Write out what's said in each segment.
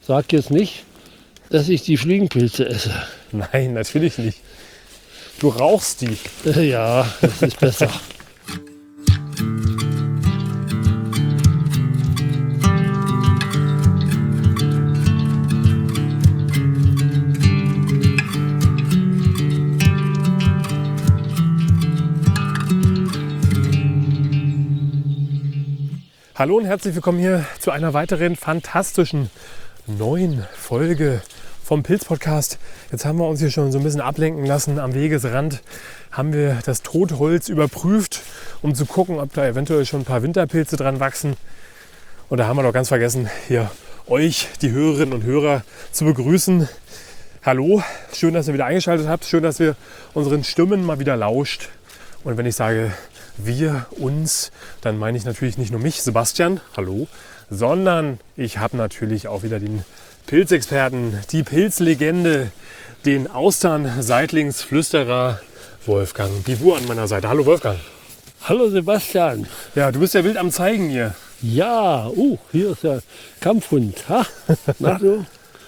Sag jetzt nicht, dass ich die Fliegenpilze esse. Nein, natürlich nicht. Du rauchst die. Ja, das ist besser. Hallo und herzlich willkommen hier zu einer weiteren fantastischen neuen Folge vom Pilz-Podcast. Jetzt haben wir uns hier schon so ein bisschen ablenken lassen. Am Wegesrand haben wir das Totholz überprüft, um zu gucken, ob da eventuell schon ein paar Winterpilze dran wachsen. Und da haben wir doch ganz vergessen, hier euch, die Hörerinnen und Hörer, zu begrüßen. Hallo, schön, dass ihr wieder eingeschaltet habt. Schön, dass ihr unseren Stimmen mal wieder lauscht. Und wenn ich sage wir, uns, dann meine ich natürlich nicht nur mich, Sebastian, hallo, sondern ich habe natürlich auch wieder den Pilzexperten, die Pilzlegende, den Austern-Seitlingsflüsterer Wolfgang Bibur an meiner Seite. Hallo Wolfgang. Hallo Sebastian. Ja, du bist ja wild am Zeigen hier. Ja, hier ist der Kampfhund. Ha? Na du?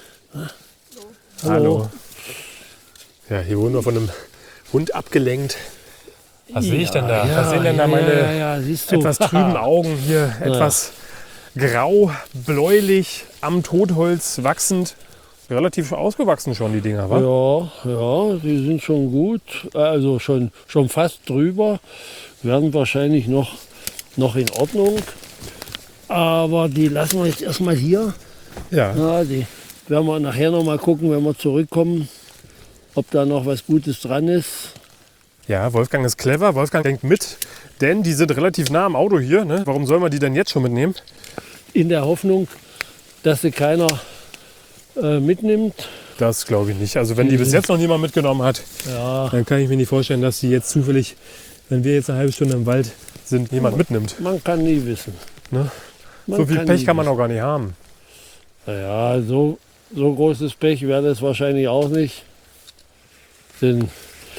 Hallo. Ja, hier wurden wir von einem Hund abgelenkt. Was sehe ich denn da? Was sehen denn da meine siehst du? etwas trüben Augen hier? Etwas grau, bläulich, am Totholz wachsend. Relativ ausgewachsen schon, die Dinger, wa? Ja, die sind schon gut. Also schon fast drüber. Werden wahrscheinlich noch in Ordnung. Aber die lassen wir jetzt erstmal hier. Ja. Die werden wir nachher noch mal gucken, wenn wir zurückkommen, ob da noch was Gutes dran ist. Ja, Wolfgang ist clever. Wolfgang denkt mit, denn die sind relativ nah am Auto hier. Ne? Warum soll man die denn jetzt schon mitnehmen? In der Hoffnung, dass sie keiner mitnimmt. Das glaube ich nicht. Also wenn die bis jetzt noch niemand mitgenommen hat, dann kann ich mir nicht vorstellen, dass die jetzt zufällig, wenn wir jetzt eine halbe Stunde im Wald sind, jemand mitnimmt. Man kann nie wissen. Ne? So viel Pech kann man auch gar nicht haben. Naja, so großes Pech wäre das wahrscheinlich auch nicht. Denn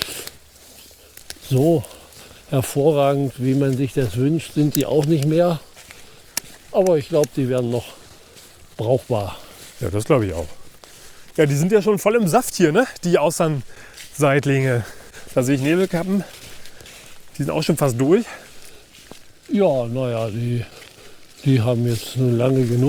so hervorragend, wie man sich das wünscht, sind die auch nicht mehr. Aber ich glaube, die werden noch brauchbar. Ja, das glaube ich auch. Ja, die sind ja schon voll im Saft hier, ne? Die Austernseitlinge. Da sehe ich Nebelkappen. Die sind auch schon fast durch. Ja, naja, die haben jetzt nun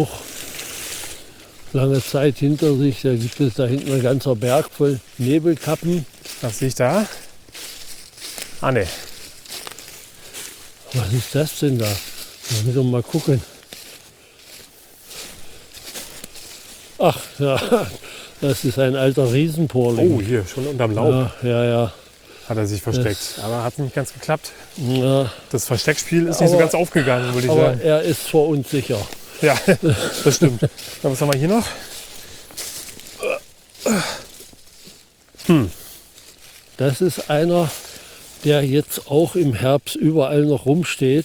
lange Zeit hinter sich. Da gibt es da hinten ein ganzer Berg voll Nebelkappen. Was sehe ich da? Ah, ne. Was ist das denn da? Da müssen wir mal gucken. Ach ja, das ist ein alter Riesenporling. Oh, hier, schon unterm Laub. Ja. Hat er sich versteckt. Aber hat nicht ganz geklappt. Ja. Das Versteckspiel ist nicht so ganz aufgegangen, würde ich sagen. Aber er ist vor uns sicher. Ja, das stimmt. Was haben wir hier noch? Das ist einer, der jetzt auch im Herbst überall noch rumsteht.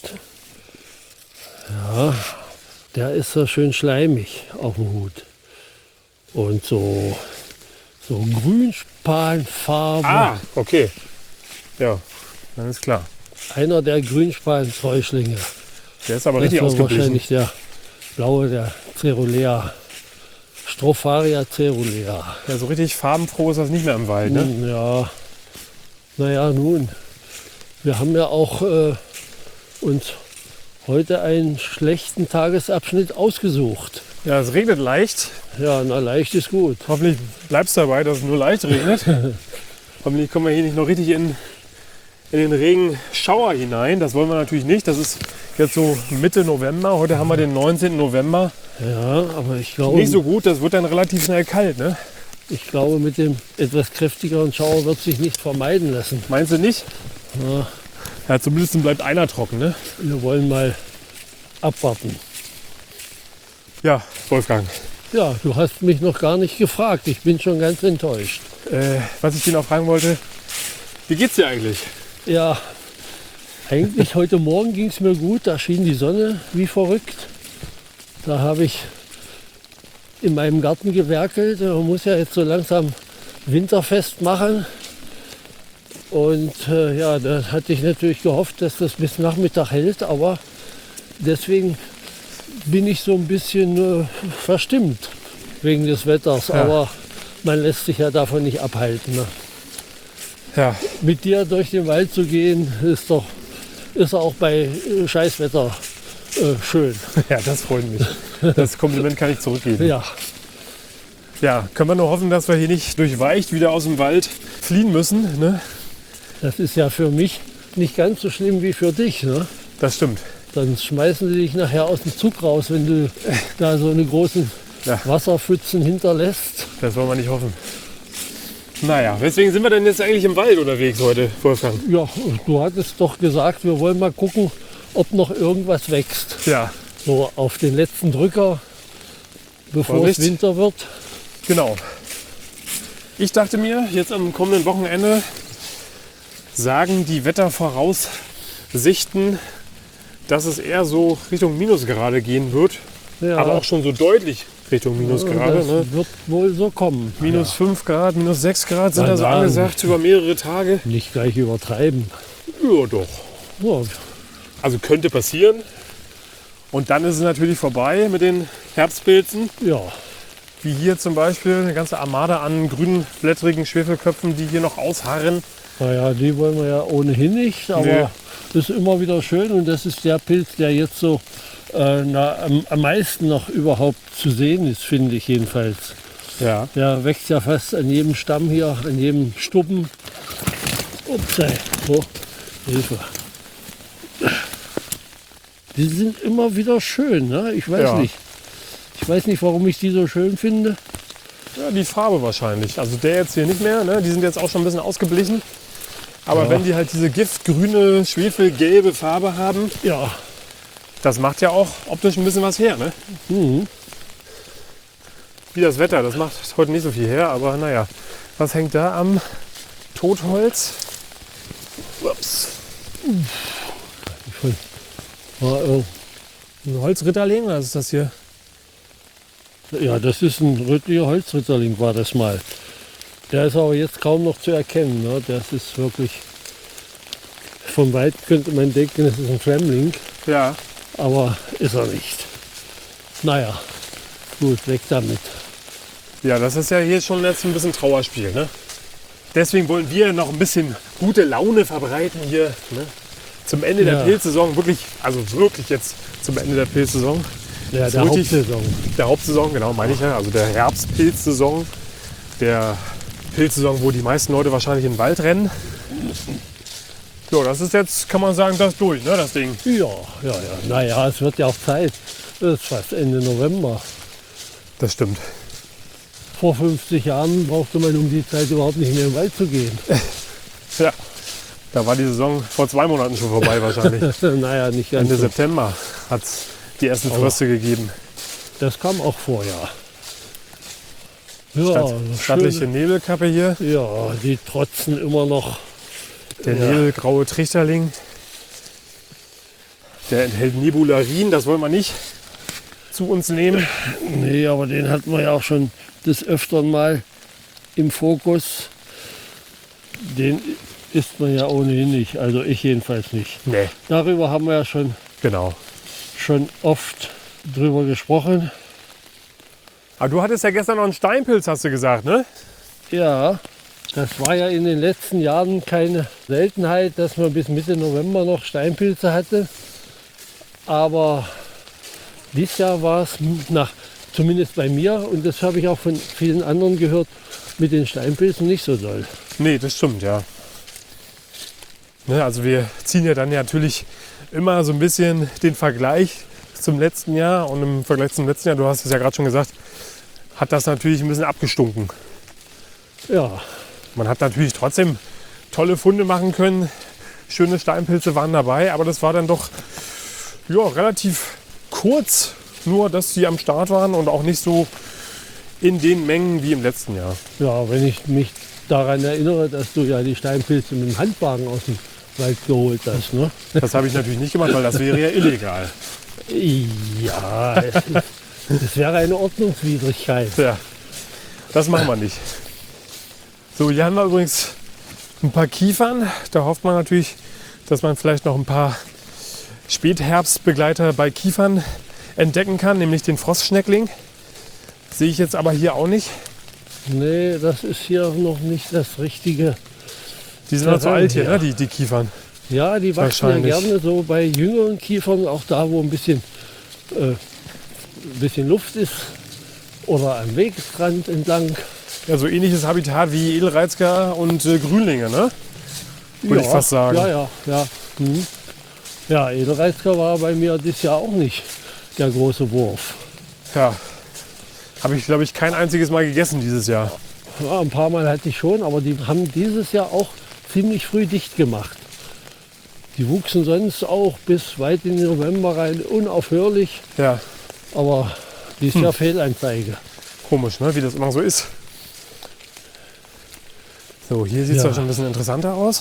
Ja, der ist so schön schleimig auf dem Hut. Und so Grünspanfarben. Ah, okay. Ja, dann ist klar. Einer der Grünspansäuglinge. Der ist aber Das richtig war ausgeblichen. wahrscheinlich der blaue, der Cerulea. Stropharia cerulea. Ja, so richtig farbenfroh ist das nicht mehr im Wald, ne? Ja, naja, nun. Wir haben ja auch uns heute einen schlechten Tagesabschnitt ausgesucht. Ja, es regnet leicht. Ja, na, leicht ist gut. Hoffentlich bleibst du dabei, dass es nur leicht regnet. Hoffentlich kommen wir hier nicht noch richtig in den Regenschauer hinein. Das wollen wir natürlich nicht. Das ist jetzt so Mitte November. Heute haben wir den 19. November. Ja, aber ich glaube, Nicht so gut, das wird dann relativ schnell kalt, ne? ich glaube, mit dem etwas kräftigeren Schauer wird sich nicht vermeiden lassen. Meinst du nicht? Ja, Ja, zumindest bleibt einer trocken, ne? wir wollen mal abwarten. Ja, Wolfgang. Ja, du hast mich noch gar nicht gefragt. Ich bin schon ganz enttäuscht. Was ich dich noch fragen wollte, wie geht's dir eigentlich? Ja, eigentlich heute Morgen ging es mir gut. Da schien die Sonne wie verrückt. Da habe ich in meinem Garten gewerkelt. Man muss ja jetzt so langsam winterfest machen. Und ja, da hatte ich natürlich gehofft, dass das bis Nachmittag hält. Aber deswegen bin ich so ein bisschen verstimmt. wegen des Wetters. Ja. Aber man lässt sich ja davon nicht abhalten. Ne? Ja, Mit dir durch den Wald zu gehen, ist auch bei Scheißwetter schön. ja, das freut mich. Das Kompliment kann ich zurückgeben. Ja, Ja, können wir nur hoffen, dass wir hier nicht durchweicht wieder aus dem Wald fliehen müssen. Ne? das ist ja für mich nicht ganz so schlimm wie für dich. Ne? Das stimmt. Dann schmeißen sie dich nachher aus dem Zug raus, wenn du da so eine großen Ja. Wasserpfützen hinterlässt. Das wollen wir nicht hoffen. Naja, weswegen sind wir denn jetzt eigentlich im Wald unterwegs heute, Wolfgang? Ja, du hattest doch gesagt, wir wollen mal gucken, ob noch irgendwas wächst. Ja, So auf den letzten Drücker, bevor Vorsicht. es Winter wird. genau. Ich dachte mir, jetzt am kommenden Wochenende sagen die Wettervoraussichten, dass es eher so Richtung Minusgrade gehen wird. Ja, Aber auch schon so deutlich Richtung Minusgrade. das Ne? wird wohl so kommen. Minus 5 Grad, minus 6 Grad sind Nein, da so nein. angesagt über mehrere Tage. Ja, nicht gleich übertreiben. Ja, doch. Ja, Also könnte passieren. Und dann ist es natürlich vorbei mit den Herbstpilzen. ja, Wie hier zum Beispiel eine ganze Armada an grünblättrigen Schwefelköpfen, die hier noch ausharren. naja, die wollen wir ja ohnehin nicht, aber Nee. das ist immer wieder schön und das ist der Pilz, der jetzt so am meisten noch überhaupt zu sehen ist, finde ich jedenfalls. Ja. Der wächst ja fast an jedem Stamm hier, an jedem Stuppen. Ups, so, Hilfe. Die sind immer wieder schön, ne? Ich weiß Ja. nicht. Ich weiß nicht, warum ich die so schön finde. Ja, die Farbe wahrscheinlich. Also der jetzt hier nicht mehr, ne? Die sind jetzt auch schon ein bisschen ausgeblichen. Aber Ja. wenn die halt diese giftgrüne, schwefelgelbe Farbe haben, Ja, das macht ja auch optisch ein bisschen was her. Ne? mhm. Wie das Wetter, das macht heute nicht so viel her, aber naja. Was hängt da am Totholz? Ups. Ein Holzritterling, was ist das hier? Ja, das ist ein rötlicher Holzritterling, war das mal. Der ist aber jetzt kaum noch zu erkennen. Ne? Das ist wirklich, von weit könnte man denken, das ist ein Fremling, Ja. aber ist er nicht. Naja, gut, weg damit. Ja, das ist ja hier schon jetzt ein bisschen Trauerspiel. Ne? Deswegen wollen wir noch ein bisschen gute Laune verbreiten hier. Ne? Zum Ende der Ja. Pilzsaison, wirklich jetzt zum Ende der Pilzsaison. Ja, Ist der wirklich- Hauptsaison. Der Hauptsaison, genau, meine ich ja. Also der Herbstpilzsaison. Der Pilzsaison, wo die meisten Leute wahrscheinlich in den Wald rennen. So, das ist jetzt, kann man sagen, das durch, ne, das Ding. Ja. Naja, es wird ja auch Zeit. Das ist fast Ende November. Das stimmt. Vor 50 Jahren brauchte man um die Zeit überhaupt nicht mehr in den Wald zu gehen. Ja. Da war die Saison vor 2 Monaten schon vorbei wahrscheinlich. Naja, nicht ganz. Ende So. September hat es die ersten Fröste gegeben. Das kam auch vorher. Ja, Stattliche schöne- Nebelkappe hier. Ja, die trotzen immer noch. Der Ja. nebelgraue Trichterling. Der enthält Nebularin, das wollen wir nicht zu uns nehmen. Nee, aber den hatten wir ja auch schon des Öfteren mal im Fokus. Den isst man ja ohnehin nicht, also ich jedenfalls nicht. Nee, Darüber haben wir ja schon genau. oft drüber gesprochen. Aber du hattest ja gestern noch einen Steinpilz, hast du gesagt, ne? Ja, das war ja in den letzten Jahren keine Seltenheit, dass man bis Mitte November noch Steinpilze hatte. Aber dieses Jahr war es zumindest bei mir, und das habe ich auch von vielen anderen gehört, mit den Steinpilzen nicht so doll. Nee, das stimmt, ja. Ne, also wir ziehen ja dann ja natürlich immer so ein bisschen den Vergleich zum letzten Jahr. Und im Vergleich zum letzten Jahr, du hast es ja gerade schon gesagt, hat das natürlich ein bisschen abgestunken. Ja, Man hat natürlich trotzdem tolle Funde machen können. Schöne Steinpilze waren dabei, aber das war dann doch ja, relativ kurz, nur dass sie am Start waren und auch nicht so in den Mengen wie im letzten Jahr. ja, wenn ich mich daran erinnere, dass du ja die Steinpilze mit dem Handwagen aus dem Wald geholt hast. Ne? Das habe ich natürlich nicht gemacht, weil das wäre ja illegal. Ja, das wäre eine Ordnungswidrigkeit. Ja, das machen wir nicht. So, hier haben wir übrigens ein paar Kiefern. Da hofft man natürlich, dass man vielleicht noch ein paar Spätherbstbegleiter bei Kiefern entdecken kann, nämlich den Frostschneckling. Sehe ich jetzt aber hier auch nicht. Nee, das ist hier noch nicht das Richtige. Die sind noch zu alt hier, Ja. ne? Die Kiefern. Ja, die wachsen ja Wahrscheinlich. gerne so bei jüngeren Kiefern, auch da, wo ein bisschen Luft ist oder am Wegesrand entlang. Ja, so ähnliches Habitat wie Edelreizker und Grünlinge, ne? Würde ich fast sagen. Ja. Ja, Edelreizker war bei mir dieses Jahr auch nicht der große Wurf. Ja. Habe ich, glaube ich, kein einziges Mal gegessen dieses Jahr. Ja, ein paar Mal hatte ich schon, aber die haben dieses Jahr auch ziemlich früh dicht gemacht. Die wuchsen sonst auch bis weit in den November rein, unaufhörlich, Ja, aber dieses Jahr Fehlanzeige. komisch, ne? Wie das immer so ist. So, hier sieht es Ja. ja schon ein bisschen interessanter aus.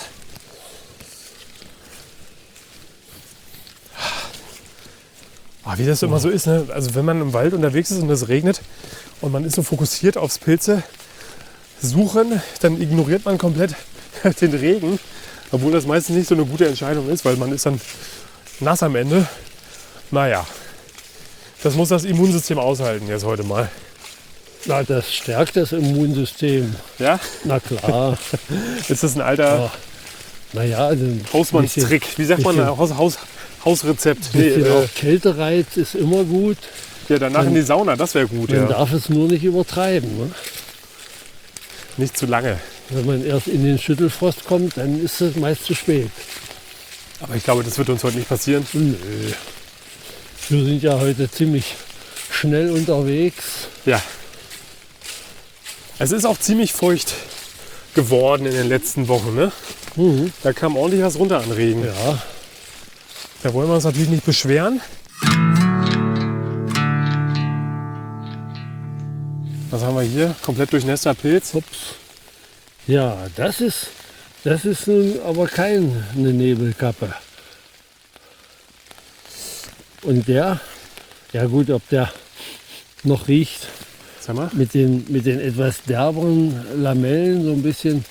Wie das immer so ist, ne? Also wenn man im Wald unterwegs ist und es regnet und man ist so fokussiert aufs Pilze suchen, dann ignoriert man komplett den Regen, obwohl das meistens nicht so eine gute Entscheidung ist, weil man ist dann nass am Ende. Naja, das muss das Immunsystem aushalten jetzt heute mal. Na, das stärkt das Immunsystem. Ja? Na klar. Ist das ein alter Ja. Naja, also ein Hausmannstrick? Wie sagt man? Hausrezept? bisschen auch Kältereiz ist immer gut. Ja, danach in die Sauna, das wäre gut. Man Ja. darf es nur nicht übertreiben. Ne? Nicht zu lange. Wenn man erst in den Schüttelfrost kommt, dann ist es meist zu spät. Aber ich glaube, das wird uns heute nicht passieren. Nö. Wir sind ja heute ziemlich schnell unterwegs. Ja. Es ist auch ziemlich feucht geworden in den letzten Wochen. Ne? Da kam ordentlich was runter an Regen. Ja, Da wollen wir uns natürlich nicht beschweren. Was haben wir hier? Komplett durchnässter Pilz. ups. Ja, das ist nun aber keine Nebelkappe. Und der, ja gut, ob der noch riecht, Sag mal. mit den etwas derberen Lamellen so ein bisschen.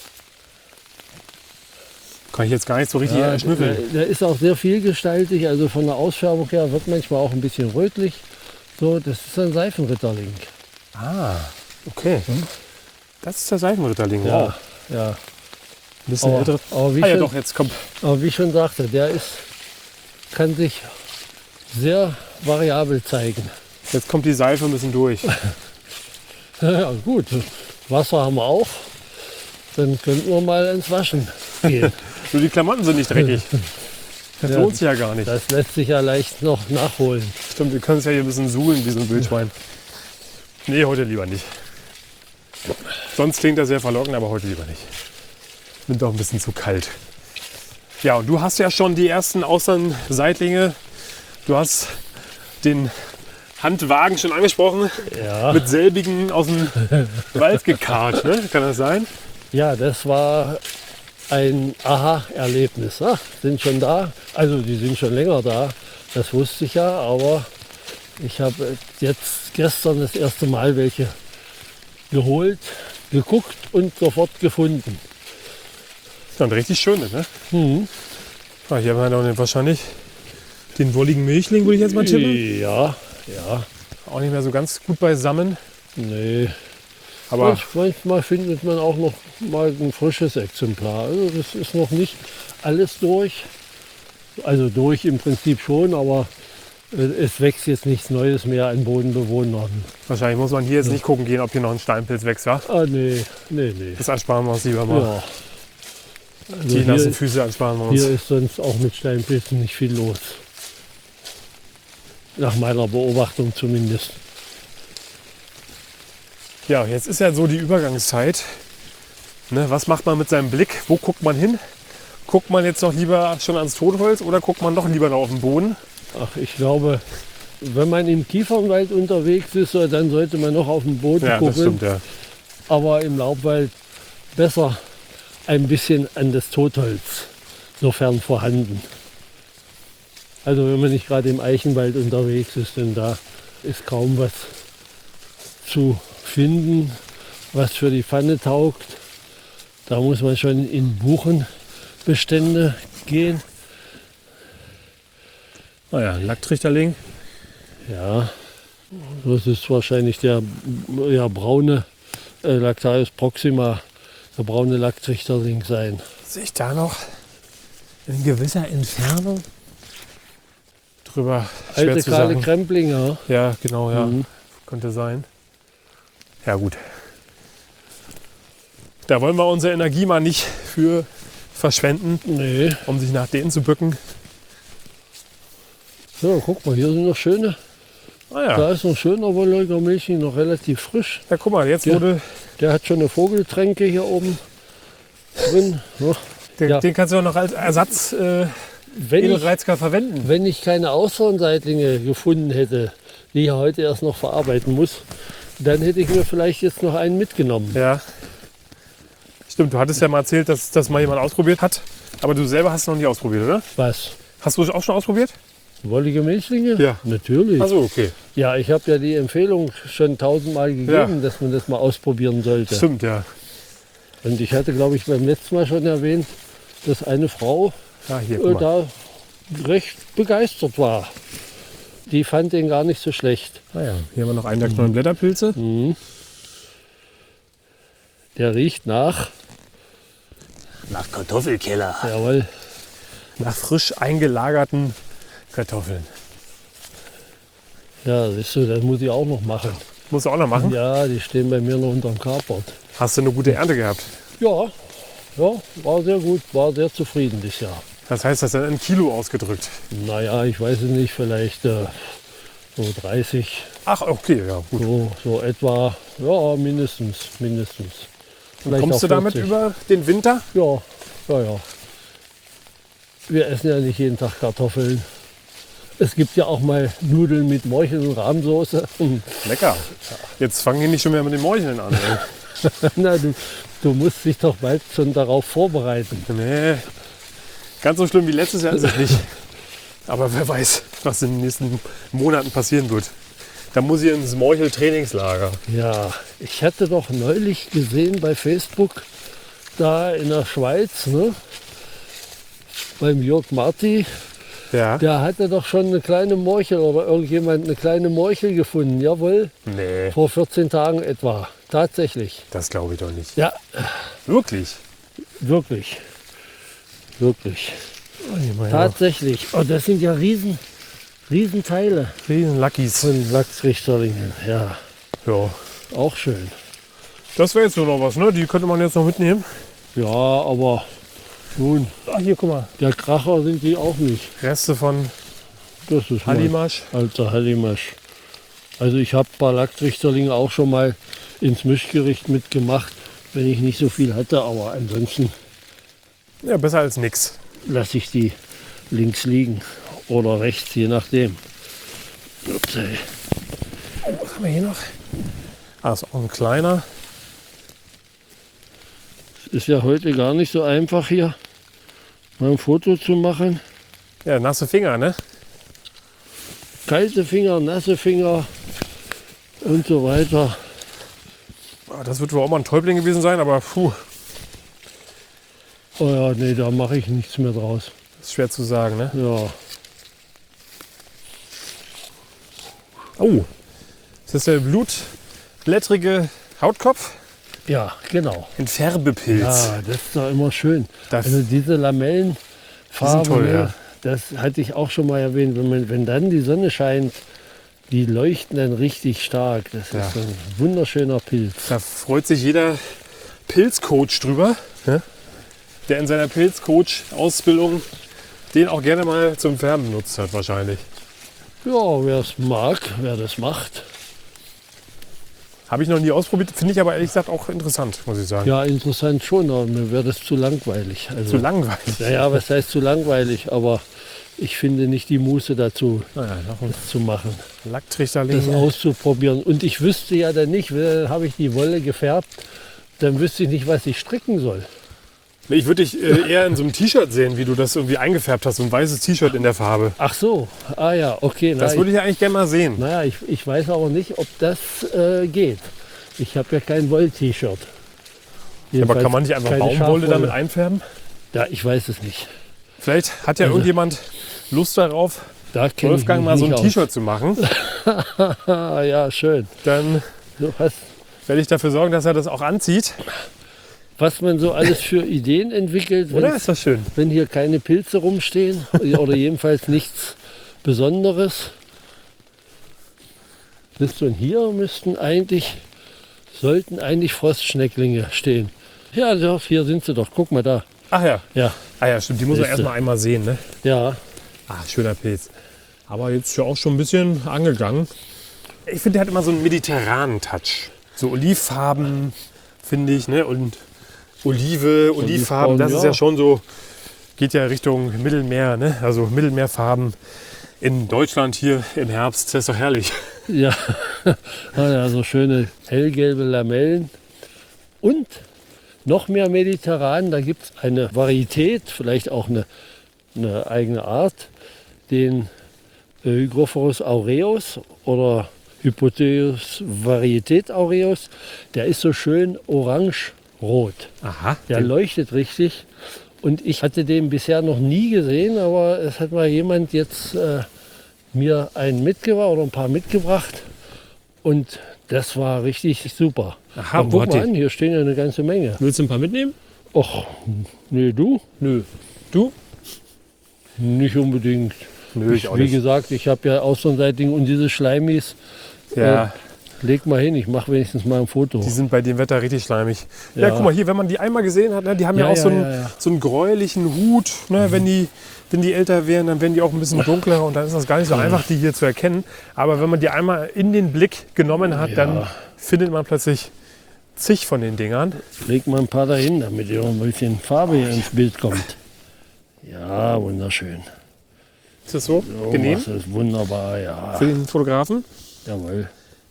Kann ich jetzt gar nicht so richtig erschnüffeln. der ist auch sehr vielgestaltig, also von der Ausfärbung her wird manchmal auch ein bisschen rötlich. So, das ist ein Seifenritterling. Ah, okay. Das ist der Seifenritterling. Ja, Wow. ja. Ein bisschen ältere. Aber wie, Ah ja schon, doch, jetzt kommt. aber wie schon sagte, kann sich sehr variabel zeigen. Jetzt kommt die Seife ein bisschen durch. Ja gut, Wasser haben wir auch. Dann könnten wir mal ins Waschen gehen. Nur die Klamotten sind nicht dreckig. Das Ja. lohnt sich ja gar nicht. Das lässt sich ja leicht noch nachholen. Stimmt, wir können es ja hier ein bisschen suhlen wie so ein Wildschwein. Nee, heute lieber nicht. Sonst klingt das sehr verlockend, aber heute lieber nicht. Bin doch ein bisschen zu kalt. Ja, und du hast ja schon die ersten Austernseitlinge. Du hast den Handwagen schon angesprochen. Ja. Mit selbigen aus dem Wald gekarrt, ne? Kann das sein? Ja, das war ein Aha-Erlebnis. Ne? Sind schon da, also die sind schon länger da, das wusste ich ja, aber ich habe jetzt gestern das erste Mal welche geholt, geguckt und sofort gefunden. Ja, und richtig schöne, ne? Ah, hier haben wir dann wahrscheinlich den wolligen Milchling, würde ich jetzt mal tippen. Ja. Auch nicht mehr so ganz gut beisammen. Nee. Aber Manchmal findet man auch noch mal ein frisches Exemplar. Also das ist noch nicht alles durch. Also durch im Prinzip schon, aber es wächst jetzt nichts Neues mehr an Bodenbewohnern. wahrscheinlich muss man hier jetzt nicht gucken gehen, ob hier noch ein Steinpilz wächst. Ja? Ah, nee. Das ersparen wir uns lieber mal. Ja. Also Die nassen hier, Füße ersparen wir uns. hier ist sonst auch mit Steinpilzen nicht viel los. Nach meiner Beobachtung zumindest. Ja, jetzt ist ja so die Übergangszeit. Ne, was macht man mit seinem Blick? Wo guckt man hin? Guckt man jetzt noch lieber schon ans Totholz oder guckt man doch lieber noch auf den Boden? Ach, ich glaube, wenn man im Kiefernwald unterwegs ist, dann sollte man noch auf den Boden Ja, gucken. das stimmt, ja. Aber im Laubwald besser ein bisschen an das Totholz, sofern vorhanden. Also wenn man nicht gerade im Eichenwald unterwegs ist, denn da ist kaum was zu finden, was für die Pfanne taugt. Da muss man schon in Buchenbestände gehen. Naja, ein Lacktrichterling. Ja, Das ist wahrscheinlich der braune Lactarius proxima, der braune Lacktrichterling sein. Sehe ich da noch in gewisser Entfernung drüber schwer Alte zu kahle sagen. Kremplinger. Ja, genau, ja. Mhm. Könnte sein. Ja, gut. Da wollen wir unsere Energie mal nicht für verschwenden, Nee. um sich nach denen zu bücken. Ja, guck mal, hier sind noch schöne. Ah ja. Da ist noch schöner Wolläuger Milchling, noch relativ frisch. Ja, guck mal, jetzt Ja. wurde... Der hat schon eine Vogeltränke hier oben drin. Ja. Ja. Den kannst du auch noch als Ersatz Wenn ich, Edelreizker verwenden. wenn ich keine Aushornseitlinge gefunden hätte, die ich heute erst noch verarbeiten muss, dann hätte ich mir vielleicht jetzt noch einen mitgenommen. Ja. Stimmt, du hattest ja mal erzählt, dass das mal jemand ausprobiert hat. Aber du selber hast es noch nicht ausprobiert, oder? Was? Hast du es auch schon ausprobiert? Wollige Milchlinge? Ja. Natürlich. Achso, okay. Ja, ich habe ja die Empfehlung schon 1000-mal gegeben, dass man das mal ausprobieren sollte. Stimmt, ja. Und ich hatte, glaube ich, beim letzten Mal schon erwähnt, dass eine Frau Ah, hier, guck mal. da recht begeistert war. Die fand den gar nicht so schlecht. Ah, ja. Hier haben wir noch einen der neuen Blätterpilze. Mhm. Der riecht nach, Kartoffelkeller. jawohl, Nach frisch eingelagerten Kartoffeln. ja, siehst du, das muss ich auch noch machen. Musst du auch noch machen? Ja, die stehen bei mir noch unterm Carport. Hast du eine gute Ernte gehabt? Ja, war sehr gut, war sehr zufrieden dieses Jahr. Das heißt, das ist ein Kilo ausgedrückt. Naja, ich weiß es nicht, vielleicht so 30, Ach, okay, ja, gut. so etwa, ja, mindestens. Und Vielleicht kommst auch du damit 40. über den Winter? Ja. Wir essen ja nicht jeden Tag Kartoffeln. Es gibt ja auch mal Nudeln mit Morcheln und Rahmsoße. Lecker. Jetzt fangen die nicht schon mehr mit den Morcheln an. Ey. Na, du musst dich doch bald schon darauf vorbereiten. Nee, ganz so schlimm wie letztes Jahr ist es nicht. Aber wer weiß, was in den nächsten Monaten passieren wird. Da muss ich ins Morchel-Trainingslager. Ja, ich hatte doch neulich gesehen bei Facebook, da in der Schweiz, ne, beim Jörg Marti, Ja? der hatte doch schon eine kleine Morchel oder irgendjemand eine kleine Morchel gefunden. Jawohl, Nee, vor 14 Tagen etwa. Tatsächlich. das glaube ich doch nicht. Ja, Wirklich? wirklich. Wirklich. Oh, hier mal her. Tatsächlich. Oh, das sind ja Riesenteile Riesen Luckys. von Lachsrichterlingen. Ja, Ja. auch schön. Das wäre jetzt nur noch was, ne? Die könnte man jetzt noch mitnehmen. Ja, aber nun, Ah, hier, guck mal. der Kracher sind die auch nicht. Reste von Das ist mal Hallimasch. alter Hallimasch. Also ich habe ein paar Lachsrichterlinge auch schon mal ins Mischgericht mitgemacht, wenn ich nicht so viel hatte. Aber ansonsten Ja, besser als nix. lasse ich die links liegen oder rechts, je nachdem. Ups, ey. Was haben wir hier noch? Ah, ist auch ein kleiner. Ist ja heute gar nicht so einfach hier mal ein Foto zu machen. Ja, nasse Finger, ne? Kalte Finger, nasse Finger und so weiter. Ah, das wird wohl auch mal ein Täubling gewesen sein, aber puh, Oh ja, nee, da mache ich nichts mehr draus. ist schwer zu sagen, ne? Ja, Oh, ist das der blutblättrige Hautkopf? ja, genau. Ein Färbepilz. Ja, das ist doch immer schön. Das- Also diese Lamellenfarbe, Die sind toll, ne, ja. das hatte ich auch schon mal erwähnt. Wenn dann die Sonne scheint, die leuchten dann richtig stark. Das Ja. ist so ein wunderschöner Pilz. Da freut sich jeder Pilzcoach drüber, ne? Der in seiner Pilzcoach-Ausbildung den auch gerne mal zum Färben benutzt hat wahrscheinlich. Ja, wer es mag, wer das macht. Habe ich noch nie ausprobiert, finde ich aber ehrlich gesagt auch interessant, muss ich sagen. Ja, interessant schon, aber mir wäre das zu langweilig. Also, Zu langweilig. Naja, was heißt zu langweilig? Aber ich finde nicht die Muße dazu, Naja, noch ein zu machen, das Lacktrichterling. auszuprobieren. Und ich wüsste ja dann nicht, habe ich die Wolle gefärbt, dann wüsste ich nicht, was ich stricken soll. Ich würde dich eher in so einem T-Shirt sehen, wie du das irgendwie eingefärbt hast, so ein weißes T-Shirt in der Farbe. Ach so, ah ja, okay. Das würde ich ja eigentlich gerne mal sehen. Naja, ich weiß aber nicht, ob das geht. Ich habe ja kein Woll-T-Shirt. Aber Jedenfalls kann man nicht einfach keine Baumwolle Schafwolle. damit einfärben? Ja, ich weiß es nicht. Vielleicht hat ja Also- irgendjemand Lust darauf. Da kenn ich Wolfgang mich mal so ein nicht T-Shirt zu machen, aus. Ja, schön. dann Du hast, werde ich dafür sorgen, dass er das auch anzieht. was man so alles für Ideen entwickelt, Oder? Ist das schön? wenn hier keine Pilze rumstehen oder jedenfalls nichts Besonderes. Siehst du, und hier sollten eigentlich Frostschnecklinge stehen. Ja, doch, hier sind sie doch. Guck mal da. Ach ja. Ja, Ah ja, stimmt. Die muss man Siehste. erstmal einmal sehen. Ne? ja. Ah, schöner Pilz. Aber jetzt ja auch schon ein bisschen angegangen. Ich finde, der hat immer so einen mediterranen Touch. So Olivfarben, finde ich. Ne? Und Olivfarben, das ist ja schon so, geht ja Richtung Mittelmeer. Ne? Also Mittelmeerfarben in Deutschland hier im Herbst. Das ist doch herrlich. Ja, ja, so schöne hellgelbe Lamellen. Und noch mehr mediterran, da gibt es eine Varietät, vielleicht auch eine eigene Art, den Hygrophorus aureus oder Hypotheus Varietat aureus. Der ist so schön orange-rot. Aha. Der leuchtet richtig. Und ich hatte den bisher noch nie gesehen, aber es hat mal jemand jetzt mir einen mitgebracht oder ein paar mitgebracht. Und das war richtig super. Aha, Aber wo guck hat mal die- an, hier stehen ja eine ganze Menge. Willst du ein paar mitnehmen? Och, nee, du? Nö. Du? Nicht unbedingt. Nö, ich auch Wie nicht. gesagt, ich habe ja Außenseitigen und diese Schleimis. Ja, Leg mal hin, ich mache wenigstens mal ein Foto. die sind bei dem Wetter richtig schleimig. Ja, Ja. guck mal hier, wenn man die einmal gesehen hat, ne, die haben ja, Ja, auch so, einen, ja. so einen gräulichen Hut. Ne, wenn die älter wären, dann werden die auch ein bisschen dunkler und dann ist das gar nicht so einfach, die hier zu erkennen. Aber wenn man die einmal in den Blick genommen hat, dann findet man plötzlich zig von den Dingern. Leg mal ein paar dahin, damit hier auch ein bisschen Farbe hier ins Bild kommt. Ja, wunderschön. Ist das so? So, Genehm Das ist wunderbar, ja. für den Fotografen? Jawohl.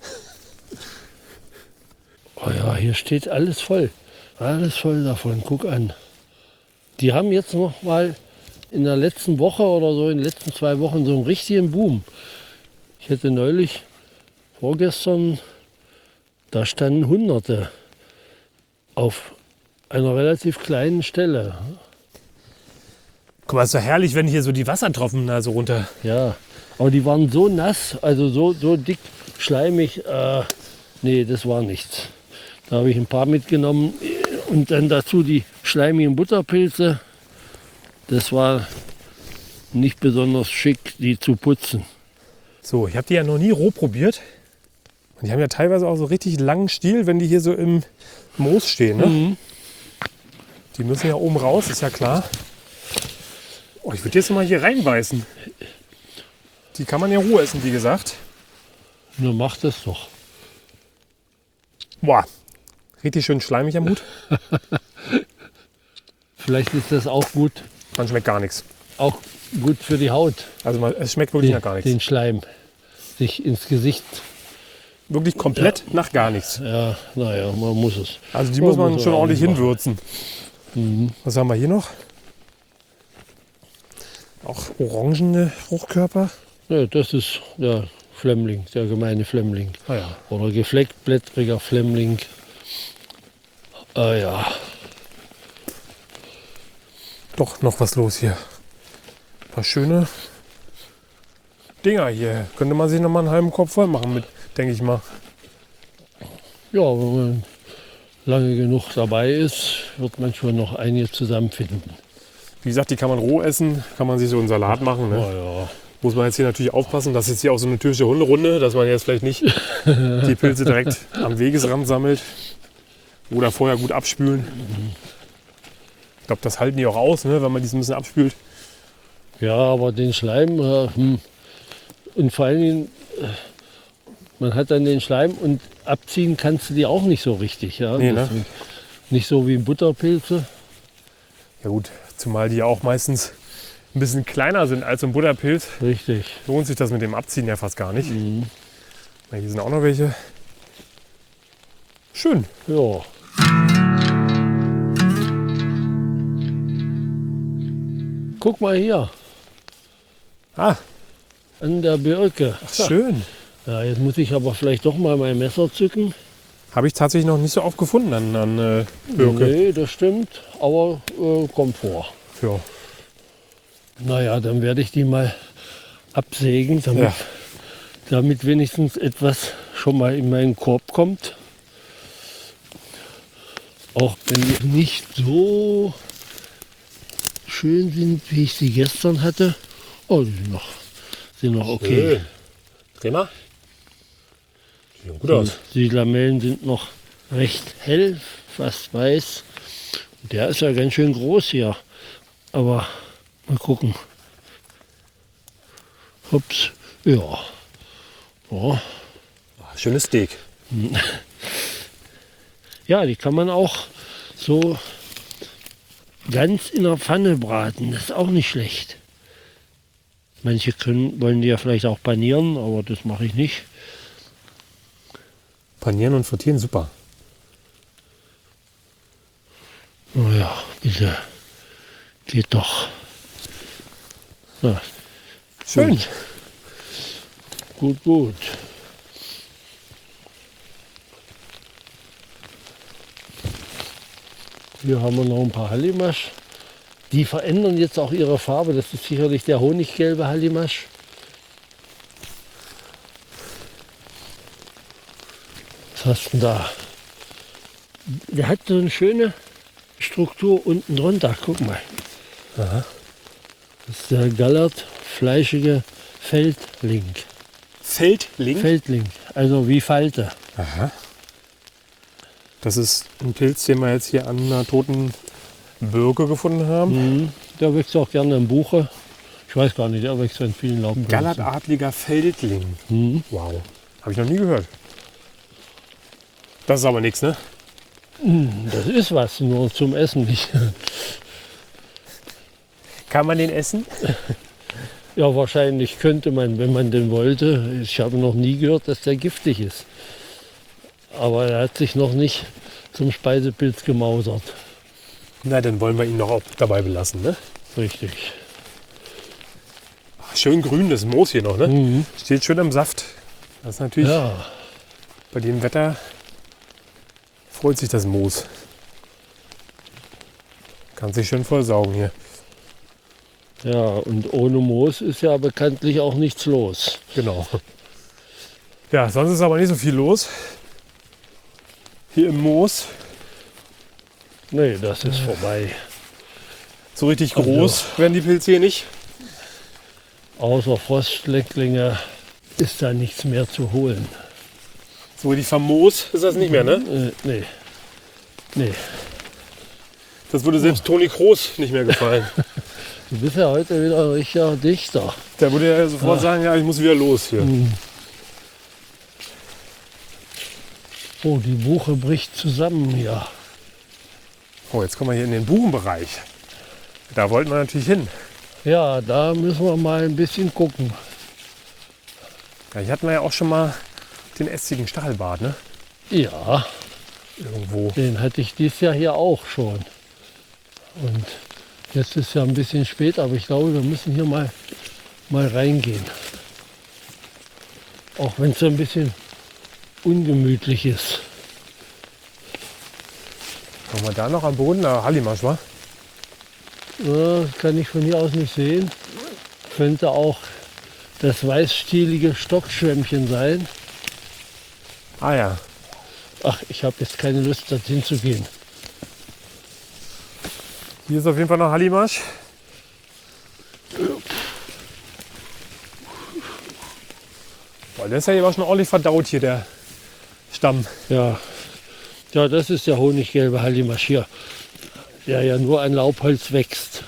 Oh ja, hier steht alles voll. Alles voll davon. Guck an. Die haben jetzt noch mal in der letzten Woche oder so, in den letzten 2 Wochen so einen richtigen Boom. Ich hätte neulich, vorgestern, da standen Hunderte auf einer relativ kleinen Stelle. Guck mal, ist doch herrlich, wenn hier so die Wassertropfen da so runter. Ja, aber die waren so nass, also so dick, schleimig. Nee, das war nichts. Da habe ich ein paar mitgenommen und dann dazu die schleimigen Butterpilze. Das war nicht besonders schick, die zu putzen. So, ich habe die ja noch nie roh probiert. Und die haben ja teilweise auch so richtig langen Stiel, wenn die hier so im Moos stehen. Ne? Die müssen ja oben raus, ist ja klar. Oh, ich würde jetzt mal hier reinbeißen. Die kann man ja roh essen, wie gesagt. Nur macht das doch. Boah, richtig schön schleimig am Hut. Vielleicht ist das auch gut Man schmeckt gar nichts. für die Haut, Also es schmeckt wirklich nach gar nichts. den Schleim sich ins Gesicht. Wirklich komplett nach gar nichts. Ja, naja, man muss es. Also die muss man muss schon man ordentlich machen. hinwürzen. Was haben wir hier noch? Auch orangene Fruchtkörper. Ja, das ist der Flemmling, der gemeine Flemmling. Ah ja. Oder geflecktblättriger Flemmling. Ja, Doch noch was los hier. Ein paar schöne Dinger hier. Könnte man sich noch mal einen halben Kopf voll machen mit, denke ich mal. ja, wenn man lange genug dabei ist, wird man schon noch einige zusammenfinden. Wie gesagt, die kann man roh essen, kann man sich so einen Salat machen. Ne? Ja. Muss man jetzt hier natürlich aufpassen, das ist jetzt hier auch so eine typische Hunderunde, dass man jetzt vielleicht nicht die Pilze direkt am Wegesrand sammelt. Oder vorher gut abspülen. Ich glaube, das halten die auch aus, ne, wenn man die so ein bisschen abspült. Ja, aber den Schleim, und vor allen Dingen, man hat dann den Schleim und abziehen kannst du die auch nicht so richtig. Ja? Nee, ne? Deswegen nicht so wie Butterpilze. Ja gut, zumal die ja auch meistens ein bisschen kleiner sind als so ein Butterpilz, Richtig. lohnt sich das mit dem Abziehen ja fast gar nicht. Na, hier sind auch noch welche. Schön. Ja. Guck mal hier, Ah, an der Birke. schön. Ja, jetzt muss ich aber vielleicht doch mal mein Messer zücken. Habe ich tatsächlich noch nicht so oft gefunden an Birke. Nee, das stimmt, aber kommt vor. Ja. Naja, dann werde ich die mal absägen, damit wenigstens etwas schon mal in meinen Korb kommt. Auch wenn die nicht so schön sind, wie ich sie gestern hatte. Oh, die sind noch okay. Schön. Dreh mal. Sieht gut aus. Die Lamellen sind noch recht hell, fast weiß. Der ist ja ganz schön groß hier. Aber mal gucken. Ups, ja. Oh. Schönes Steak. Ja, die kann man auch so ganz in der Pfanne braten. Das ist auch nicht schlecht. Manche wollen die ja vielleicht auch panieren, aber das mache ich nicht. Panieren und frittieren, super. Naja, bitte. Geht doch. Ja. Schön. Gut, gut. Hier haben wir noch ein paar Hallimasch. Die verändern jetzt auch ihre Farbe. Das ist sicherlich der honiggelbe Hallimasch. Was hast du denn da? Der hat so eine schöne Struktur unten drunter. Guck mal. Aha. Das ist der Gallert fleischige Feldling. Feldling? Feldling, also wie Falte. Aha. Das ist ein Pilz, den wir jetzt hier an einer toten Birke gefunden haben. Der wächst auch gerne im Buche. Ich weiß gar nicht, der wächst in vielen Laubpilzen. Gallertadliger Feldling. Wow. Habe ich noch nie gehört. Das ist aber nichts, ne? Das ist was, nur zum Essen nicht. Kann man den essen? Ja, wahrscheinlich könnte man, wenn man den wollte. Ich habe noch nie gehört, dass der giftig ist. Aber er hat sich noch nicht zum Speisepilz gemausert. Na, dann wollen wir ihn noch auch dabei belassen, ne? Richtig. Ach, schön grün, das Moos hier noch, ne? Steht schön im Saft. Das ist natürlich Ja, bei dem Wetter freut sich das Moos. Kann sich schön vollsaugen hier. ja, und ohne Moos ist ja bekanntlich auch nichts los. Genau. Ja, sonst ist aber nicht so viel los. Hier im Moos. Nee, das ist vorbei. So richtig groß werden die Pilze hier nicht. Außer Frostschläglinge ist da nichts mehr zu holen. So richtig famos ist das nicht mehr, ne? Nee. Nee. Das würde selbst Toni Kroos nicht mehr gefallen. Du bist ja heute wieder ein richtiger Dichter. Der würde ja sofort sagen, ja, ich muss wieder los hier. Oh, die Buche bricht zusammen hier. Oh, jetzt kommen wir hier in den Buchenbereich. Da wollten wir natürlich hin. Ja, da müssen wir mal ein bisschen gucken. Ja, hier hatten wir ja auch schon mal den ästigen Stachelbart, ne? Ja, Irgendwo. den hatte ich dieses Jahr hier auch schon. Und jetzt ist ja ein bisschen spät, aber ich glaube, wir müssen hier mal reingehen. Auch wenn es so ein bisschen ungemütlich ist. Haben wir da noch am Boden? Na, Hallimasch, wa? Ja, das kann ich von hier aus nicht sehen. Könnte auch das weißstielige Stockschwämmchen sein. Ah ja. Ach, ich habe jetzt keine Lust, dorthin zu gehen. Hier ist auf jeden Fall noch Hallimasch. Boah, der ist ja hier auch schon ordentlich verdaut hier, der Stamm. Ja, ja, das ist der honiggelbe Hallimasch hier, der ja nur an Laubholz wächst.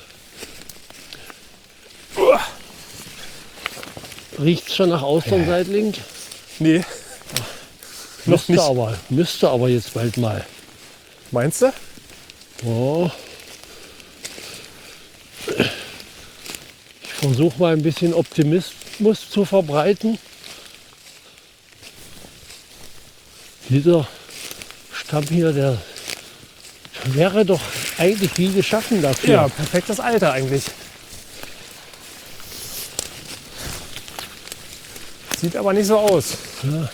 Riecht es schon nach Austernseitling? Nee, noch nicht. Müsste aber jetzt bald mal. Meinst du? Oh. Ich versuche mal ein bisschen Optimismus zu verbreiten. Dieser Stamm hier, der wäre doch eigentlich wie geschaffen dafür. Ja, perfektes Alter eigentlich. Sieht aber nicht so aus. Ja.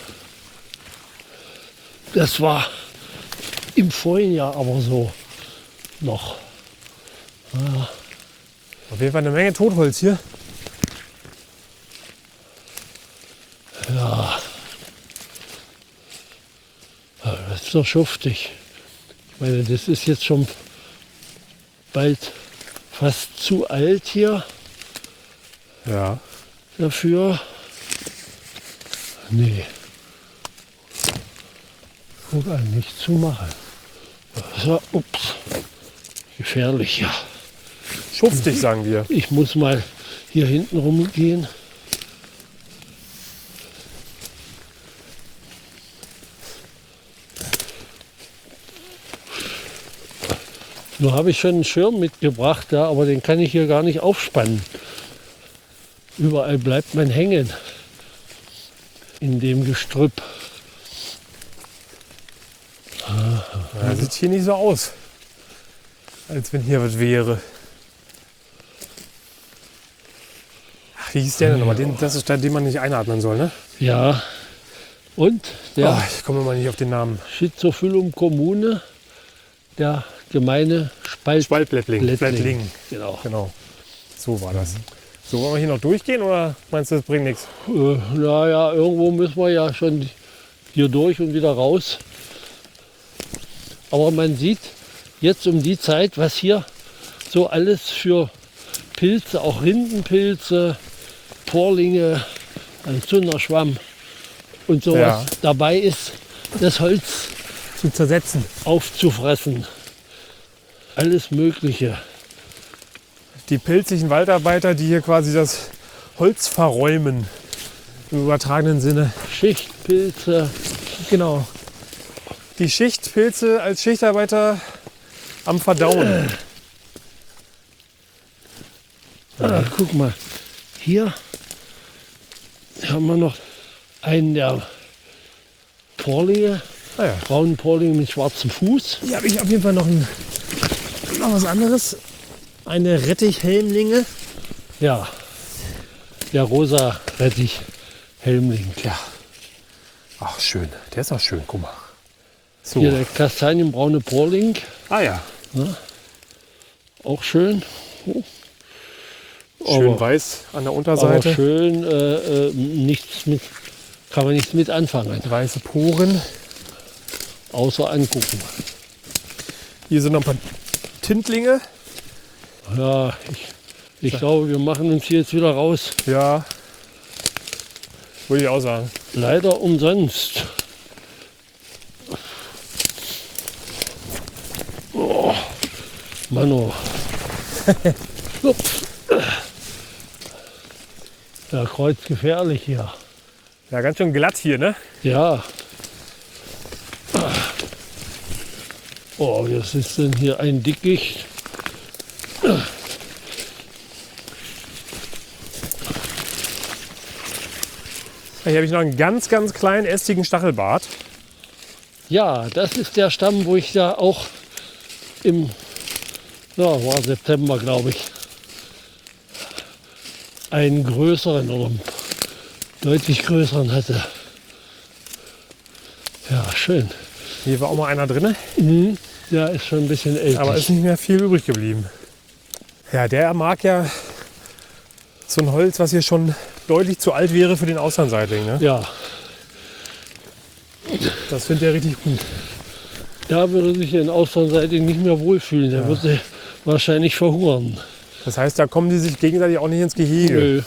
Das war im vorigen Jahr aber so noch. Auf jeden Fall eine Menge Totholz hier. ist doch schuftig. Ich meine, das ist jetzt schon bald fast zu alt hier Ja. dafür. Nee. Guck an, nicht zu machen. So, ups. Gefährlich, ja. Schuftig, sagen wir. Ich muss mal hier hinten rumgehen. Nur habe ich schon einen Schirm mitgebracht, ja, aber den kann ich hier gar nicht aufspannen. Überall bleibt man hängen in dem Gestrüpp. Ja, sieht hier nicht so aus, als wenn hier was wäre. Ach, wie hieß der denn nochmal? Das ist der, den man nicht einatmen soll, ne? Ja, und der Ich komme mal nicht auf den Namen. Schizophyllum commune, der gemeine Spaltblättling. Blättling. Genau. Genau. So war das. So, wollen wir hier noch durchgehen oder meinst du, das bringt nichts? Naja, irgendwo müssen wir ja schon hier durch und wieder raus. Aber man sieht jetzt um die Zeit, was hier so alles für Pilze, auch Rindenpilze, Porlinge, ein Zunderschwamm und sowas dabei ist, das Holz Zu zersetzen. aufzufressen. Alles Mögliche. Die pilzlichen Waldarbeiter, die hier quasi das Holz verräumen. Im übertragenen Sinne. Schichtpilze. Genau. Die Schichtpilze als Schichtarbeiter am Verdauen. Guck mal, hier haben wir noch einen der Porlinge, Ah ja. braunen Porlinge mit schwarzem Fuß. Hier habe ich auf jeden Fall noch was anderes. Eine Rettichhelmlinge. Ja, der rosa Rettich-Helmling. Ja. Ach, schön. Der ist auch schön, guck mal. So. Hier der kastanienbraune Porling, Ah ja. auch schön. Schön Aber- weiß an der Aber Unterseite. schön, kann man nichts mit anfangen, Weiße Poren. außer angucken. Hier sind noch ein paar Tintlinge. Ja, ich glaube, wir machen uns hier jetzt wieder raus. Ja. Würde ich auch sagen. Leider umsonst. Oh, Mano. Ups. Ja, kreuzgefährlich hier. Ja, ganz schön glatt hier, ne? Ja. Oh, was ist denn hier ein Dickicht? Hier habe ich noch einen ganz, ganz kleinen ästigen Stachelbart. Ja, das ist der Stamm, wo ich ja auch war September, glaube ich, einen größeren oder deutlich größeren hatte. Ja, schön. Hier war auch mal einer drin, Der ist schon ein bisschen älter. aber ist nicht mehr viel übrig geblieben. Ja, der mag ja so ein Holz, was hier schon deutlich zu alt wäre für den Austernseitling. Ne? Ja, Das findet er richtig gut. da würde sich ein Austernseitigen nicht mehr wohlfühlen. Der würde wahrscheinlich verhungern. Das heißt, da kommen die sich gegenseitig auch nicht ins Gehege. Nö.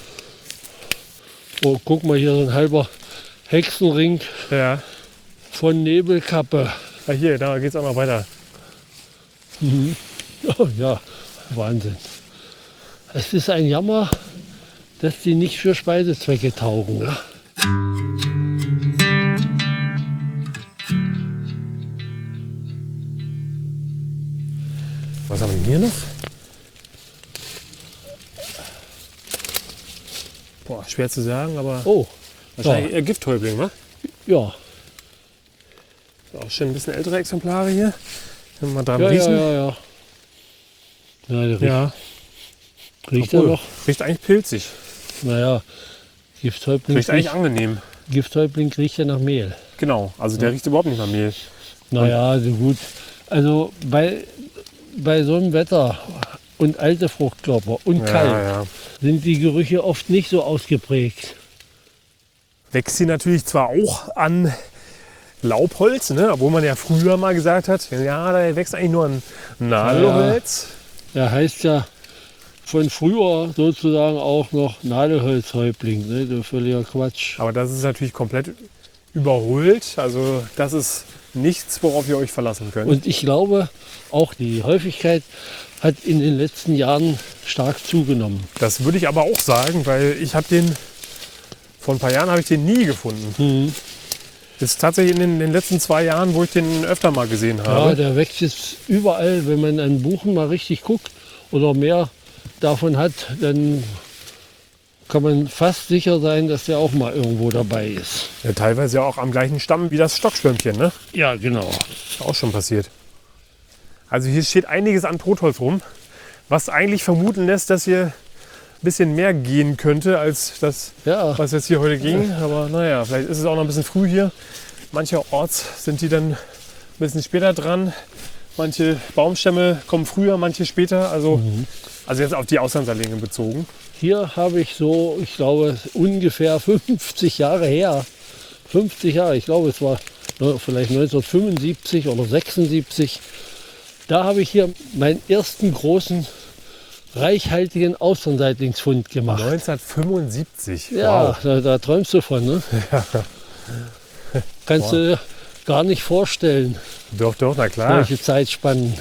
Oh, guck mal, hier so ein halber Hexenring Ja. von Nebelkappe. Ah, hier, da geht es auch noch weiter. Oh, ja, Wahnsinn. Es ist ein Jammer, dass die nicht für Speisezwecke taugen. Ne? Was haben wir hier noch? Boah, schwer zu sagen, aber Oh, wahrscheinlich eher Gifthäubling, ne? ja. Auch schon ein bisschen ältere Exemplare hier. Wenn wir mal dran Ja, ja, riechen. ja, ja. Ja, der riecht, Ja, riecht er obwohl, noch. riecht eigentlich pilzig. Naja, Gifthäuptling, Riecht eigentlich angenehm. Gifthäuptling riecht ja nach Mehl. Genau, also der riecht überhaupt nicht nach Mehl. Naja, so gut. Also bei so einem Wetter und alte Fruchtkörper und kalt Ja. sind die Gerüche oft nicht so ausgeprägt. Wächst sie natürlich zwar auch an Laubholz, ne? Obwohl man ja früher mal gesagt hat, ja, da wächst eigentlich nur ein Nadelholz. Er heißt ja von früher sozusagen auch noch Nadelholzhäuptling. Ne? Das ist völliger Quatsch. Aber das ist natürlich komplett überholt. Also das ist nichts, worauf ihr euch verlassen könnt. Und ich glaube, auch die Häufigkeit hat in den letzten Jahren stark zugenommen. Das würde ich aber auch sagen, weil ich habe den, vor ein paar Jahren habe ich den nie gefunden. Das ist tatsächlich in den letzten 2 Jahren, wo ich den öfter mal gesehen habe. Ja, der wächst jetzt überall. Wenn man an Buchen mal richtig guckt oder mehr davon hat, dann kann man fast sicher sein, dass der auch mal irgendwo dabei ist. Ja, teilweise ja auch am gleichen Stamm wie das Stockschwämmchen, ne? Ja, genau. Ist auch schon passiert. Also hier steht einiges an Totholz rum, was eigentlich vermuten lässt, dass hier ein bisschen mehr gehen könnte, als das, Ja, was jetzt hier heute ging. Aber naja, vielleicht ist es auch noch ein bisschen früh hier. Mancherorts sind die dann ein bisschen später dran. Manche Baumstämme kommen früher, manche später. Also jetzt auf die Auslandsallinge bezogen. hier habe ich so, ich glaube, ungefähr 50 Jahre her. 50 Jahre, ich glaube, es war vielleicht 1975 oder 76. Da habe ich hier meinen ersten großen, reichhaltigen Austernseitlingsfund gemacht. 1975. Ja, Wow. da träumst du von, ne? Kannst du dir gar nicht vorstellen, Doch, na klar. solche Zeitspannen.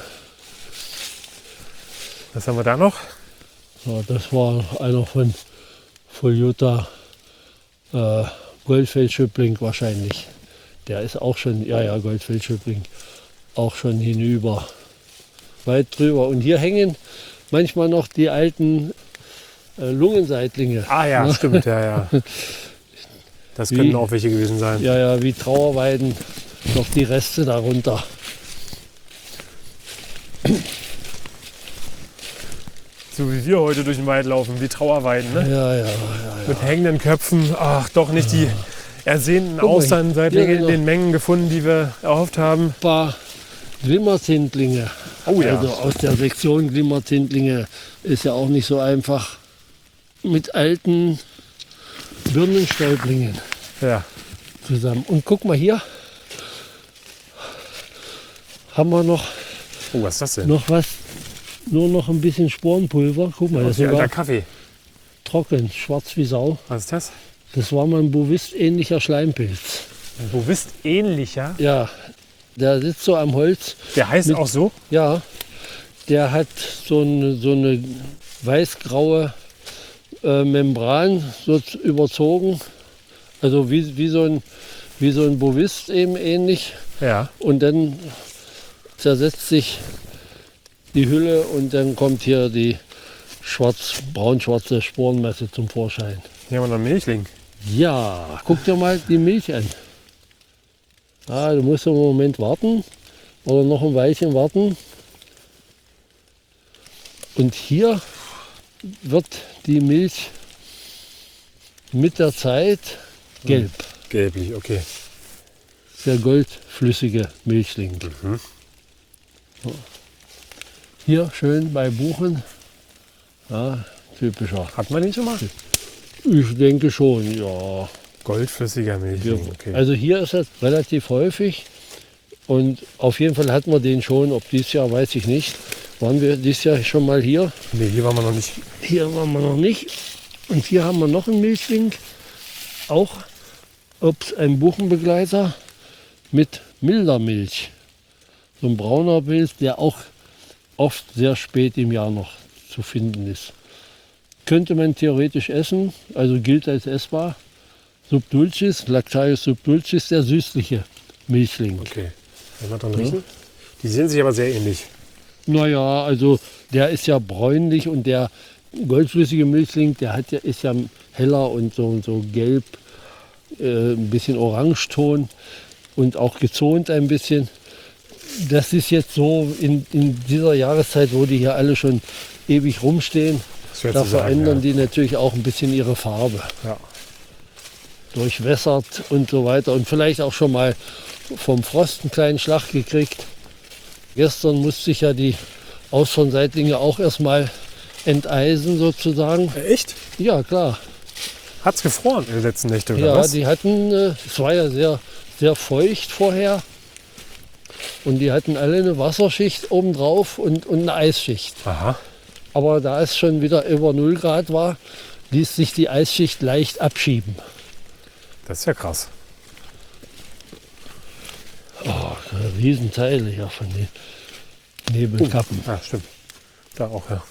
Was haben wir da noch? Ja, das war einer von Jutta Goldfeldschöppling wahrscheinlich. Der ist auch schon, ja, Goldfeldschöppling, auch schon hinüber, weit drüber. Und hier hängen manchmal noch die alten Lungenseitlinge. Ah ja, stimmt, ja. Das können auch welche gewesen sein. Ja, wie Trauerweiden, noch die Reste darunter. So wie wir heute durch den Wald laufen, wie Trauerweiden, ne? Ja. Mit hängenden Köpfen. Ach, doch nicht die ersehnten Guck mal, Austernseitlinge hier in noch den Mengen gefunden, die wir erhofft haben. Ein paar Glimmerzindlinge. Oh ja. Also aus der Sektion Glimmerzindlinge ist ja auch nicht so einfach. Mit alten Birnenstäublingen Ja. zusammen. Und guck mal hier, haben wir noch Oh, was ist das denn? was, nur noch ein bisschen Sporenpulver. Guck mal, das ist Wie alter sogar Kaffee. trocken, schwarz wie Sau. Was ist das? Das war mal ein Bovist-ähnlicher Schleimpilz. Ein Bovist ähnlicher. Ja, der sitzt so am Holz. Der heißt auch so? Ja, der hat so eine weiß-graue Membran so überzogen. Also wie so ein Bovist eben ähnlich. Ja. Und dann zersetzt sich die Hülle und dann kommt hier die braun-schwarze Sporenmasse zum Vorschein. Hier haben wir noch einen Milchling. Ja, guck dir mal die Milch an. Ah, du musst einen Moment warten oder noch ein Weilchen warten. Und hier wird die Milch mit der Zeit gelb. Gelblich, okay. Der goldflüssige Milchling. So. Hier schön bei Buchen. Ja, typischer. Hat man den schon mal? Ich denke schon, ja. Goldflüssiger Milchling, okay. Also hier ist es relativ häufig und auf jeden Fall hatten wir den schon. Ob dieses Jahr, weiß ich nicht. Waren wir dieses Jahr schon mal hier? Nee, hier waren wir noch nicht. Hier waren wir noch nicht. Und hier haben wir noch einen Milchling. Auch ein Buchenbegleiter mit milder Milch. So ein brauner Pilz, der auch oft sehr spät im Jahr noch zu finden ist. Könnte man theoretisch essen, also gilt als essbar. Subdulcis, Lactarius subdulcis, der süßliche Milchling. Okay. Wollen wir dran riechen? Die sehen sich aber sehr ähnlich. Naja, also der ist ja bräunlich und der goldflüssige Milchling, ist ja heller und so gelb, ein bisschen Orangeton und auch gezont ein bisschen. Das ist jetzt so in dieser Jahreszeit, wo die hier alle schon ewig rumstehen, Schwer da zu sagen, verändern ja. die natürlich auch ein bisschen ihre Farbe. Ja. Durchwässert und so weiter und vielleicht auch schon mal vom Frost einen kleinen Schlag gekriegt. Gestern musste ich ja die Austernseitlinge auch erstmal enteisen sozusagen. Echt? Ja, klar. Hat's gefroren in den letzten Nächten, oder Ja, was? die hatten, es war ja sehr, sehr feucht vorher. Und die hatten alle eine Wasserschicht obendrauf und eine Eisschicht. Aha. Aber da es schon wieder über 0 Grad war, ließ sich die Eisschicht leicht abschieben. Das ist ja krass. Oh, Riesenteile hier von den Nebelkappen. Ja, stimmt. Da auch, ja.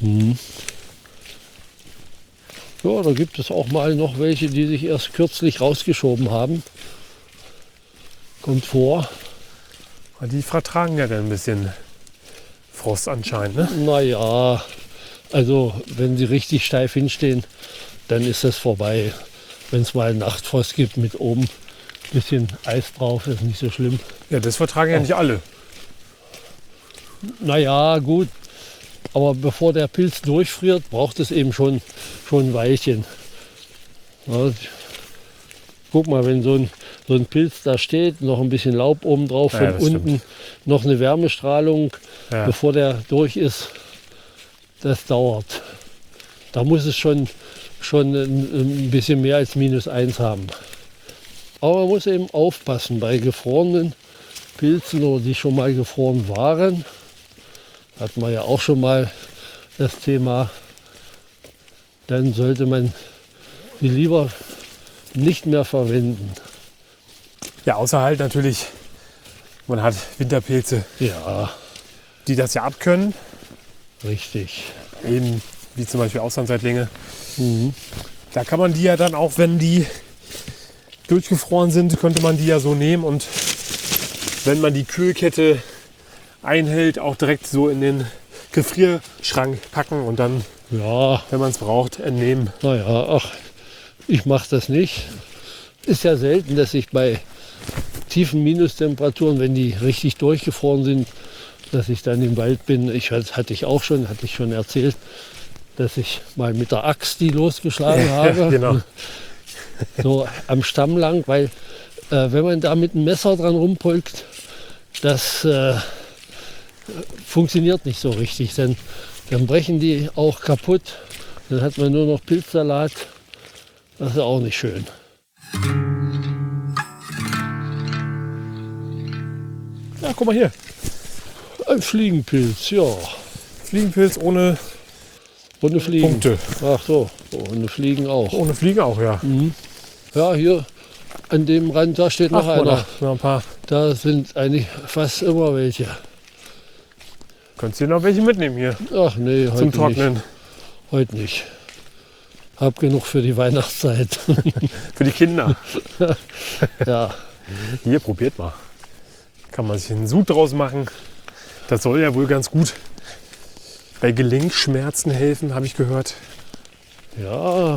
Ja, da gibt es auch mal noch welche, die sich erst kürzlich rausgeschoben haben. Kommt vor. Die vertragen ja dann ein bisschen Frost anscheinend, ne? Naja, also wenn sie richtig steif hinstehen, dann ist das vorbei. Wenn es mal Nachtfrost gibt mit oben ein bisschen Eis drauf, ist nicht so schlimm. Ja, das vertragen ja nicht alle. Naja, gut. Aber bevor der Pilz durchfriert, braucht es eben schon ein Weilchen. Ja, guck mal, wenn so ein Pilz da steht, noch ein bisschen Laub oben drauf, Ja, von das unten stimmt. noch eine Wärmestrahlung, Ja. bevor der durch ist, das dauert. Da muss es schon ein bisschen mehr als -1 haben. Aber man muss eben aufpassen bei gefrorenen Pilzen oder die schon mal gefroren waren. Hatten wir ja auch schon mal das Thema. Dann sollte man die lieber nicht mehr verwenden. Ja, außer halt natürlich, man hat Winterpilze, Ja, die das ja abkönnen. richtig. Eben wie zum Beispiel Auslandseitlinge. Mhm. Da kann man die ja dann auch, wenn die durchgefroren sind, könnte man die ja so nehmen und wenn man die Kühlkette einhält, auch direkt so in den Gefrierschrank packen und dann, Ja, wenn man es braucht, entnehmen. naja, ach, ich mache das nicht. Ist ja selten, dass ich bei tiefen Minustemperaturen, wenn die richtig durchgefroren sind, dass ich dann im Wald bin. Hatte ich schon erzählt, dass ich mal mit der Axt die losgeschlagen habe. Genau. So am Stamm lang, weil wenn man da mit einem Messer dran rumpolkt, das funktioniert nicht so richtig. Dann brechen die auch kaputt. Dann hat man nur noch Pilzsalat. Das ist auch nicht schön. Ja, guck mal hier. Ein Fliegenpilz, ja. Fliegenpilz ohne Ohne Fliegen. Punkte. Ach so, ohne Fliegen auch. Ohne Fliegen auch, ja. Ja, hier an dem Rand, da steht noch Ach, guck mal, einer. noch ein paar. Da sind eigentlich fast immer welche. Könntest du noch welche mitnehmen hier Ach nee, heute zum nicht. Trocknen? Heute nicht. Hab genug für die Weihnachtszeit. Für die Kinder. Ja, Hier, probiert mal. Kann man sich einen Sud draus machen. Das soll ja wohl ganz gut bei Gelenkschmerzen helfen, habe ich gehört. ja.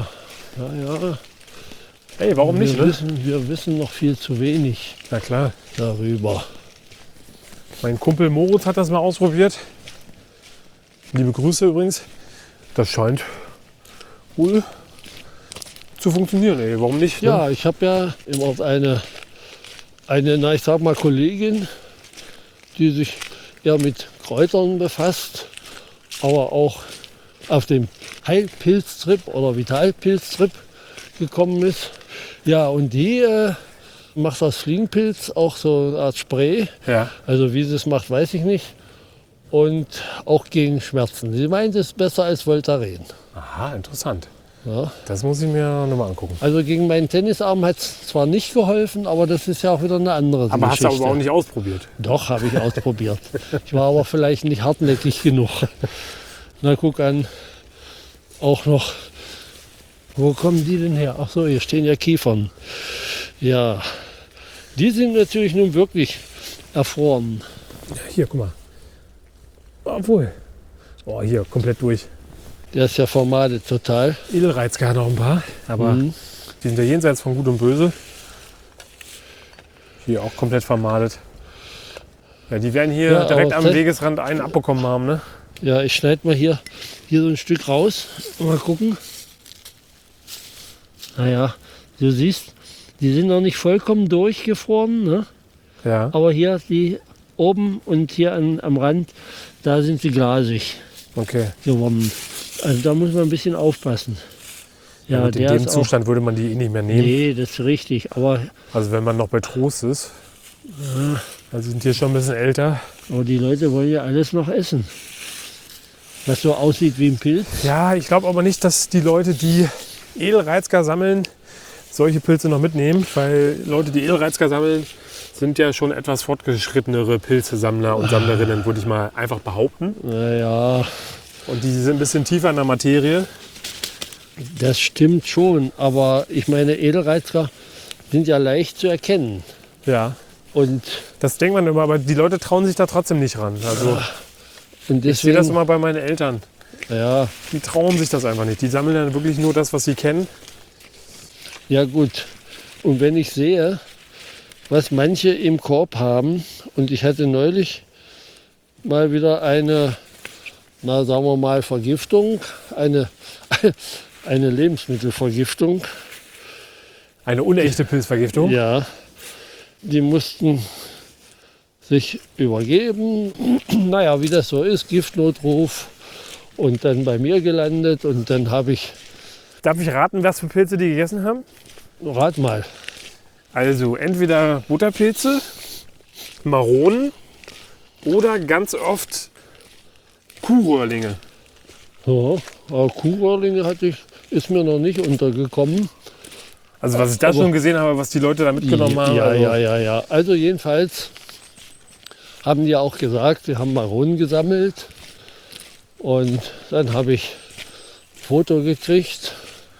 Hey, warum nicht, ne? Wir wissen noch viel zu wenig Na klar. darüber. Mein Kumpel Moritz hat das mal ausprobiert. Liebe Grüße übrigens. Das scheint wohl zu funktionieren. Ey. Warum nicht? Ne? Ja, ich habe ja im Ort eine, na, ich sag mal, Kollegin, die sich eher mit Kräutern befasst, aber auch auf dem Heilpilztrip oder Vitalpilztrip gekommen ist. Ja, und die macht aus Fliegenpilz auch so eine Art Spray. Ja. Also wie sie es macht, weiß ich nicht. Und auch gegen Schmerzen. Sie meint, es ist besser als Voltaren. Aha, interessant. Ja. Das muss ich mir nochmal angucken. Also gegen meinen Tennisarm hat es zwar nicht geholfen, aber das ist ja auch wieder eine andere Aber hast Geschichte. du aber auch nicht ausprobiert. Doch, habe ich ausprobiert. Ich war aber vielleicht nicht hartnäckig genug. Na, guck an. Auch noch. Wo kommen die denn her? Ach so, hier stehen ja Kiefern. Ja, die sind natürlich nun wirklich erfroren. Hier, guck mal. Obwohl. Oh, hier, komplett durch. Der ist ja vermadet total. Edelreizger noch ein paar. Aber Mhm. die sind ja jenseits von Gut und Böse. Hier auch komplett vermadet. Ja, die werden hier Ja, direkt aber am Wegesrand einen abbekommen haben, ne? Ja, ich schneide mal hier so ein Stück raus. Mal gucken. Naja, du siehst, die sind noch nicht vollkommen durchgefroren, ne? Ja. Aber hier die oben und hier am Rand, da sind sie glasig Okay. geworden. Also da muss man ein bisschen aufpassen. Ja, und in der dem ist Zustand würde man die eh nicht mehr nehmen. Nee, das ist richtig. Aber, Also wenn man noch bei Trost ist. Also sind hier schon ein bisschen älter. aber die Leute wollen ja alles noch essen. Was so aussieht wie ein Pilz. Ja, ich glaube aber nicht, dass die Leute, die Edelreizker sammeln, solche Pilze noch mitnehmen. Weil Leute, die Edelreizker sammeln, sind ja schon etwas fortgeschrittenere Pilzesammler und Sammlerinnen, würde ich mal einfach behaupten. Naja, Und die sind ein bisschen tiefer in der Materie. das stimmt schon. Aber ich meine, Edelreizker sind ja leicht zu erkennen. Ja. Und, Das denkt man immer, aber die Leute trauen sich da trotzdem nicht ran. Also und ich sehe das deswegen, immer bei meinen Eltern. ja, Die trauen sich das einfach nicht. Die sammeln dann wirklich nur das, was sie kennen. ja gut. Und wenn ich sehe, was manche im Korb haben, und ich hatte neulich mal wieder eine, na sagen wir mal, Vergiftung, eine Lebensmittelvergiftung. Eine unechte Pilzvergiftung. Ja, die mussten sich übergeben. Naja, wie das so ist, Giftnotruf. Und dann bei mir gelandet. Und dann habe ich, Darf ich raten, was für Pilze die gegessen haben? rat mal, Also entweder Butterpilze, Maronen oder ganz oft Kuhrohrlinge. ja, aber Kuhrohrlinge ist mir noch nicht untergekommen. Also was ich da Aber- schon gesehen habe, was die Leute da mitgenommen haben. Ja, also, ja. Also jedenfalls haben die auch gesagt, wir haben Maronen gesammelt. Und dann habe ich ein Foto gekriegt.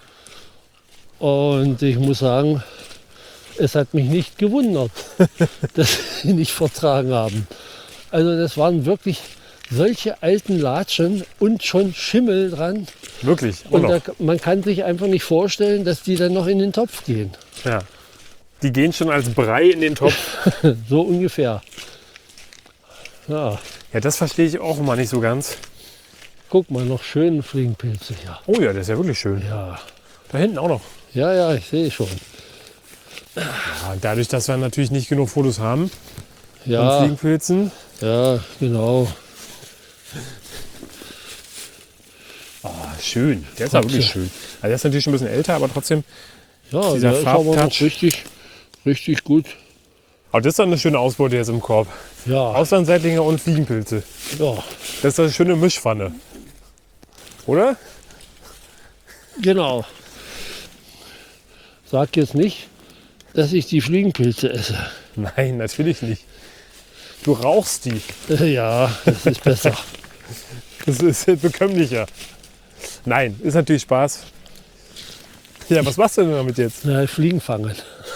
Und ich muss sagen, es hat mich nicht gewundert, dass sie nicht vertragen haben. Also das waren wirklich solche alten Latschen und schon Schimmel dran. Wirklich. Und Und man kann sich einfach nicht vorstellen, dass die dann noch in den Topf gehen. ja. Die gehen schon als Brei in den Topf. So ungefähr. Ja, Ja, das verstehe ich auch immer nicht so ganz. guck mal, noch schöne Fliegenpilze hier. Oh ja, das ist ja wirklich schön. Ja, Da hinten auch noch. ja, ich sehe schon. Ja, dadurch, dass wir natürlich nicht genug Fotos haben von Ja, Fliegenpilzen. ja, genau. Schön. Der ist ja wirklich schön. Also der ist natürlich schon ein bisschen älter, aber trotzdem. Ja, Dieser der ist aber noch Farbtouch. richtig gut. Aber das ist dann eine schöne Ausbeute jetzt im Korb. Ja, Auslandseitlinge und Fliegenpilze. ja, Das ist eine schöne Mischpfanne. Oder? genau. Sag jetzt nicht, dass ich die Fliegenpilze esse. Nein, natürlich nicht. Du rauchst die. Ja, das ist besser. Das ist bekömmlicher. Nein, ist natürlich Spaß. Ja, was machst du denn damit jetzt? Na, Fliegen fangen.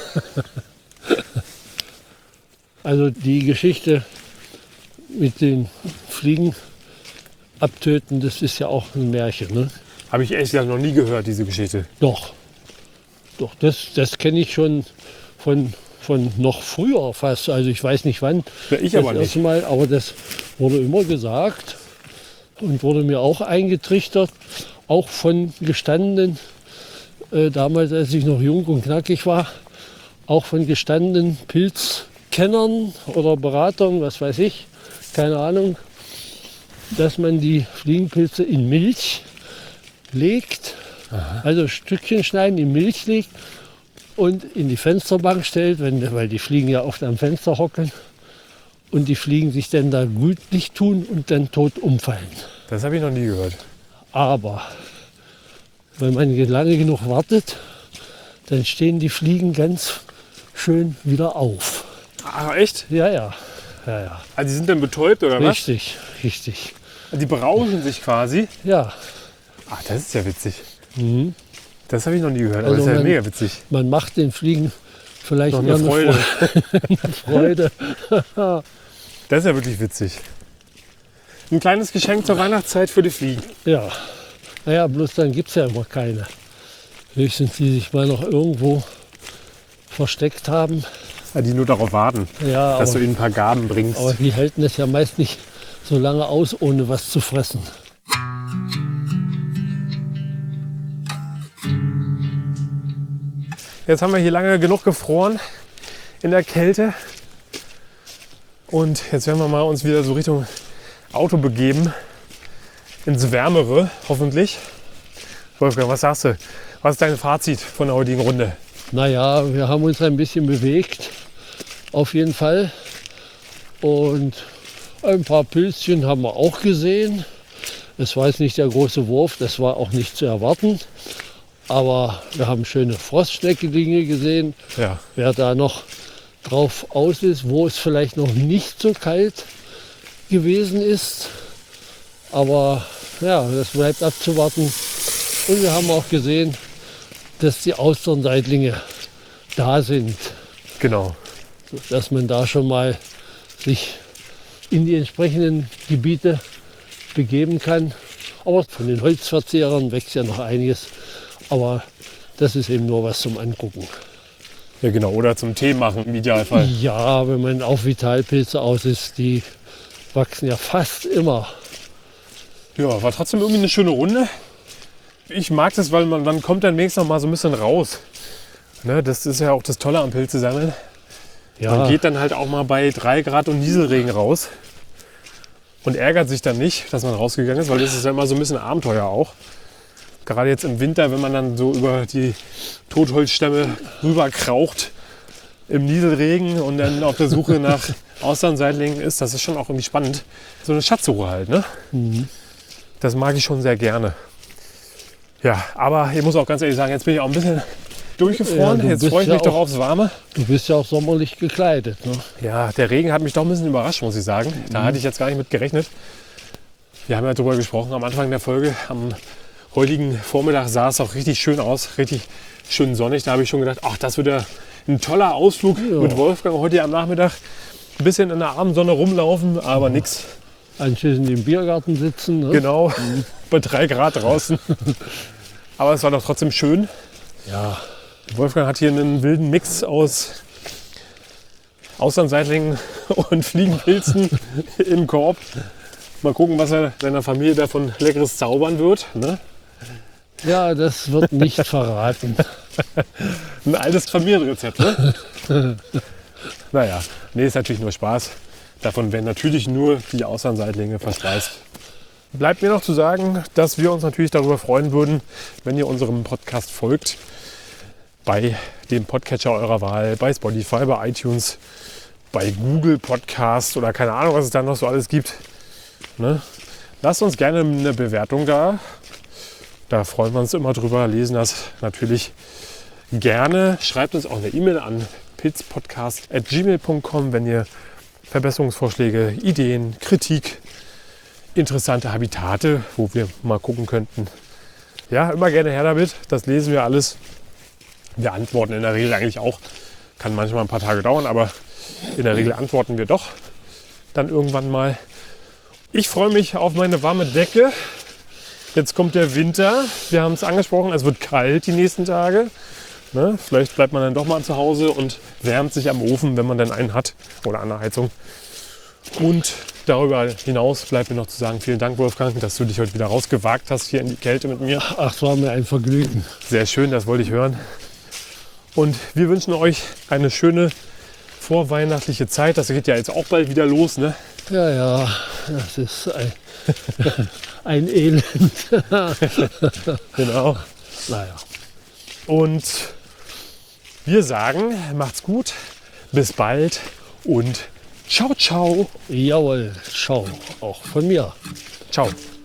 Also die Geschichte mit den Fliegen abtöten, das ist ja auch ein Märchen, ne? Habe ich echt noch nie gehört, diese Geschichte. Doch, das kenne ich schon von noch früher fast. Also ich weiß nicht wann. Ja, ich das aber nicht. erste Mal, aber das wurde immer gesagt und wurde mir auch eingetrichtert, auch von gestandenen, damals als ich noch jung und knackig war, auch von gestandenen Pilzkennern oder Beratern, was weiß ich, keine Ahnung, dass man die Fliegenpilze in Milch legt, also Stückchen schneiden, in Milch legt und in die Fensterbank stellt, weil die Fliegen ja oft am Fenster hocken und die Fliegen sich dann da gütlich tun und dann tot umfallen. Das habe ich noch nie gehört. Aber wenn man lange genug wartet, dann stehen die Fliegen ganz schön wieder auf. Ah, echt? Ja. Also die sind dann betäubt oder was? Richtig. Die berauschen sich quasi. Ja, Ah, das ist ja witzig. mhm. Das habe ich noch nie gehört, aber Also das ist ja man- mega witzig. Man macht den Fliegen vielleicht Noch eher eine Freude. Freude. Das ist ja wirklich witzig. Ein kleines Geschenk zur Weihnachtszeit für die Fliegen. Ja, naja, bloß dann gibt es ja immer keine. Höchstens die sich mal noch irgendwo versteckt haben. Ja, die nur darauf warten, Ja, dass du aber, ihnen ein paar Gaben bringst. aber die halten es ja meist nicht so lange aus, ohne was zu fressen. Jetzt haben wir hier lange genug gefroren in der Kälte. Und jetzt werden wir mal uns wieder so Richtung Auto begeben. Ins Wärmere, hoffentlich. Wolfgang, was sagst du? Was ist dein Fazit von der heutigen Runde? Naja, wir haben uns ein bisschen bewegt, auf jeden Fall. Und ein paar Pilzchen haben wir auch gesehen. Es war jetzt nicht der große Wurf, das war auch nicht zu erwarten. Aber wir haben schöne Frostschneckelinge gesehen. Ja. Wer da noch drauf aus ist, wo es vielleicht noch nicht so kalt gewesen ist. Aber ja, das bleibt abzuwarten. Und wir haben auch gesehen, dass die Austernseitlinge da sind. Genau. Dass man da schon mal sich in die entsprechenden Gebiete begeben kann. Aber von den Holzverzehrern wächst ja noch einiges. Aber das ist eben nur was zum Angucken. Ja, genau. Oder zum Tee machen im Idealfall. Ja, wenn man auf Vitalpilze aus ist, die wachsen ja fast immer. Ja, war trotzdem irgendwie eine schöne Runde. Ich mag das, weil man kommt dann wenigstens noch mal so ein bisschen raus. Ne, das ist ja auch das Tolle am Pilze sammeln. Ja, Man geht dann halt auch mal bei 3 Grad und Nieselregen raus und ärgert sich dann nicht, dass man rausgegangen ist, weil das ist ja immer so ein bisschen Abenteuer auch. Gerade jetzt im Winter, wenn man dann so über die Totholzstämme rüberkraucht im Nieselregen und dann auf der Suche nach Austernseitlingen ist, das ist schon auch irgendwie spannend. So eine Schatzsuche halt, ne? Das mag ich schon sehr gerne. Ja, aber ich muss auch ganz ehrlich sagen, jetzt bin ich auch ein bisschen durchgefroren. Ja, du jetzt bist freue ich ja mich doch auch- aufs Warme. du bist ja auch sommerlich gekleidet. Ne? Ja, der Regen hat mich doch ein bisschen überrascht, muss ich sagen. Da hatte ich jetzt gar nicht mit gerechnet. Wir haben ja darüber gesprochen am Anfang der Folge. Am heutigen Vormittag sah es auch richtig schön aus, richtig schön sonnig. Da habe ich schon gedacht, ach, das wird ja ein toller Ausflug mit Wolfgang heute am Nachmittag. Ein bisschen in der Abendsonne rumlaufen, aber nix. Anschließend im Biergarten sitzen. Ne? Genau, bei 3 Grad draußen. Aber es war doch trotzdem schön. Ja, Wolfgang hat hier einen wilden Mix aus Austernseitlingen und Fliegenpilzen im Korb. Mal gucken, was er seiner Familie davon Leckeres zaubern wird. Ne? ja, das wird nicht verraten. Ein altes Familienrezept, ne? Naja, nee, ist natürlich nur Spaß. Davon werden natürlich nur die Austernseitlinge verspeist. Bleibt mir noch zu sagen, dass wir uns natürlich darüber freuen würden, wenn ihr unserem Podcast folgt. Bei dem Podcatcher eurer Wahl, bei Spotify, bei iTunes, bei Google Podcast oder keine Ahnung, was es da noch so alles gibt. Ne? Lasst uns gerne eine Bewertung da. Da freuen wir uns immer drüber, lesen das natürlich gerne. Schreibt uns auch eine E-Mail an pilzpodcast@gmail.com, wenn ihr Verbesserungsvorschläge, Ideen, Kritik, interessante Habitate, wo wir mal gucken könnten. Ja, immer gerne her damit. Das lesen wir alles. Wir antworten in der Regel eigentlich auch. Kann manchmal ein paar Tage dauern, aber in der Regel antworten wir doch dann irgendwann mal. Ich freue mich auf meine warme Decke. Jetzt kommt der Winter. Wir haben es angesprochen, es wird kalt die nächsten Tage. Ne? Vielleicht bleibt man dann doch mal zu Hause und wärmt sich am Ofen, wenn man dann einen hat oder an der Heizung. Und darüber hinaus bleibt mir noch zu sagen, vielen Dank, Wolfgang, dass du dich heute wieder rausgewagt hast hier in die Kälte mit mir. Ach, es war mir ein Vergnügen. Sehr schön, das wollte ich hören. Und wir wünschen euch eine schöne vorweihnachtliche Zeit. Das geht ja jetzt auch bald wieder los, ne? Ja, ja, das ist ein Elend. Genau. Naja, Und wir sagen, macht's gut, bis bald und ciao, ciao. jawohl, schau, auch von mir. Ciao.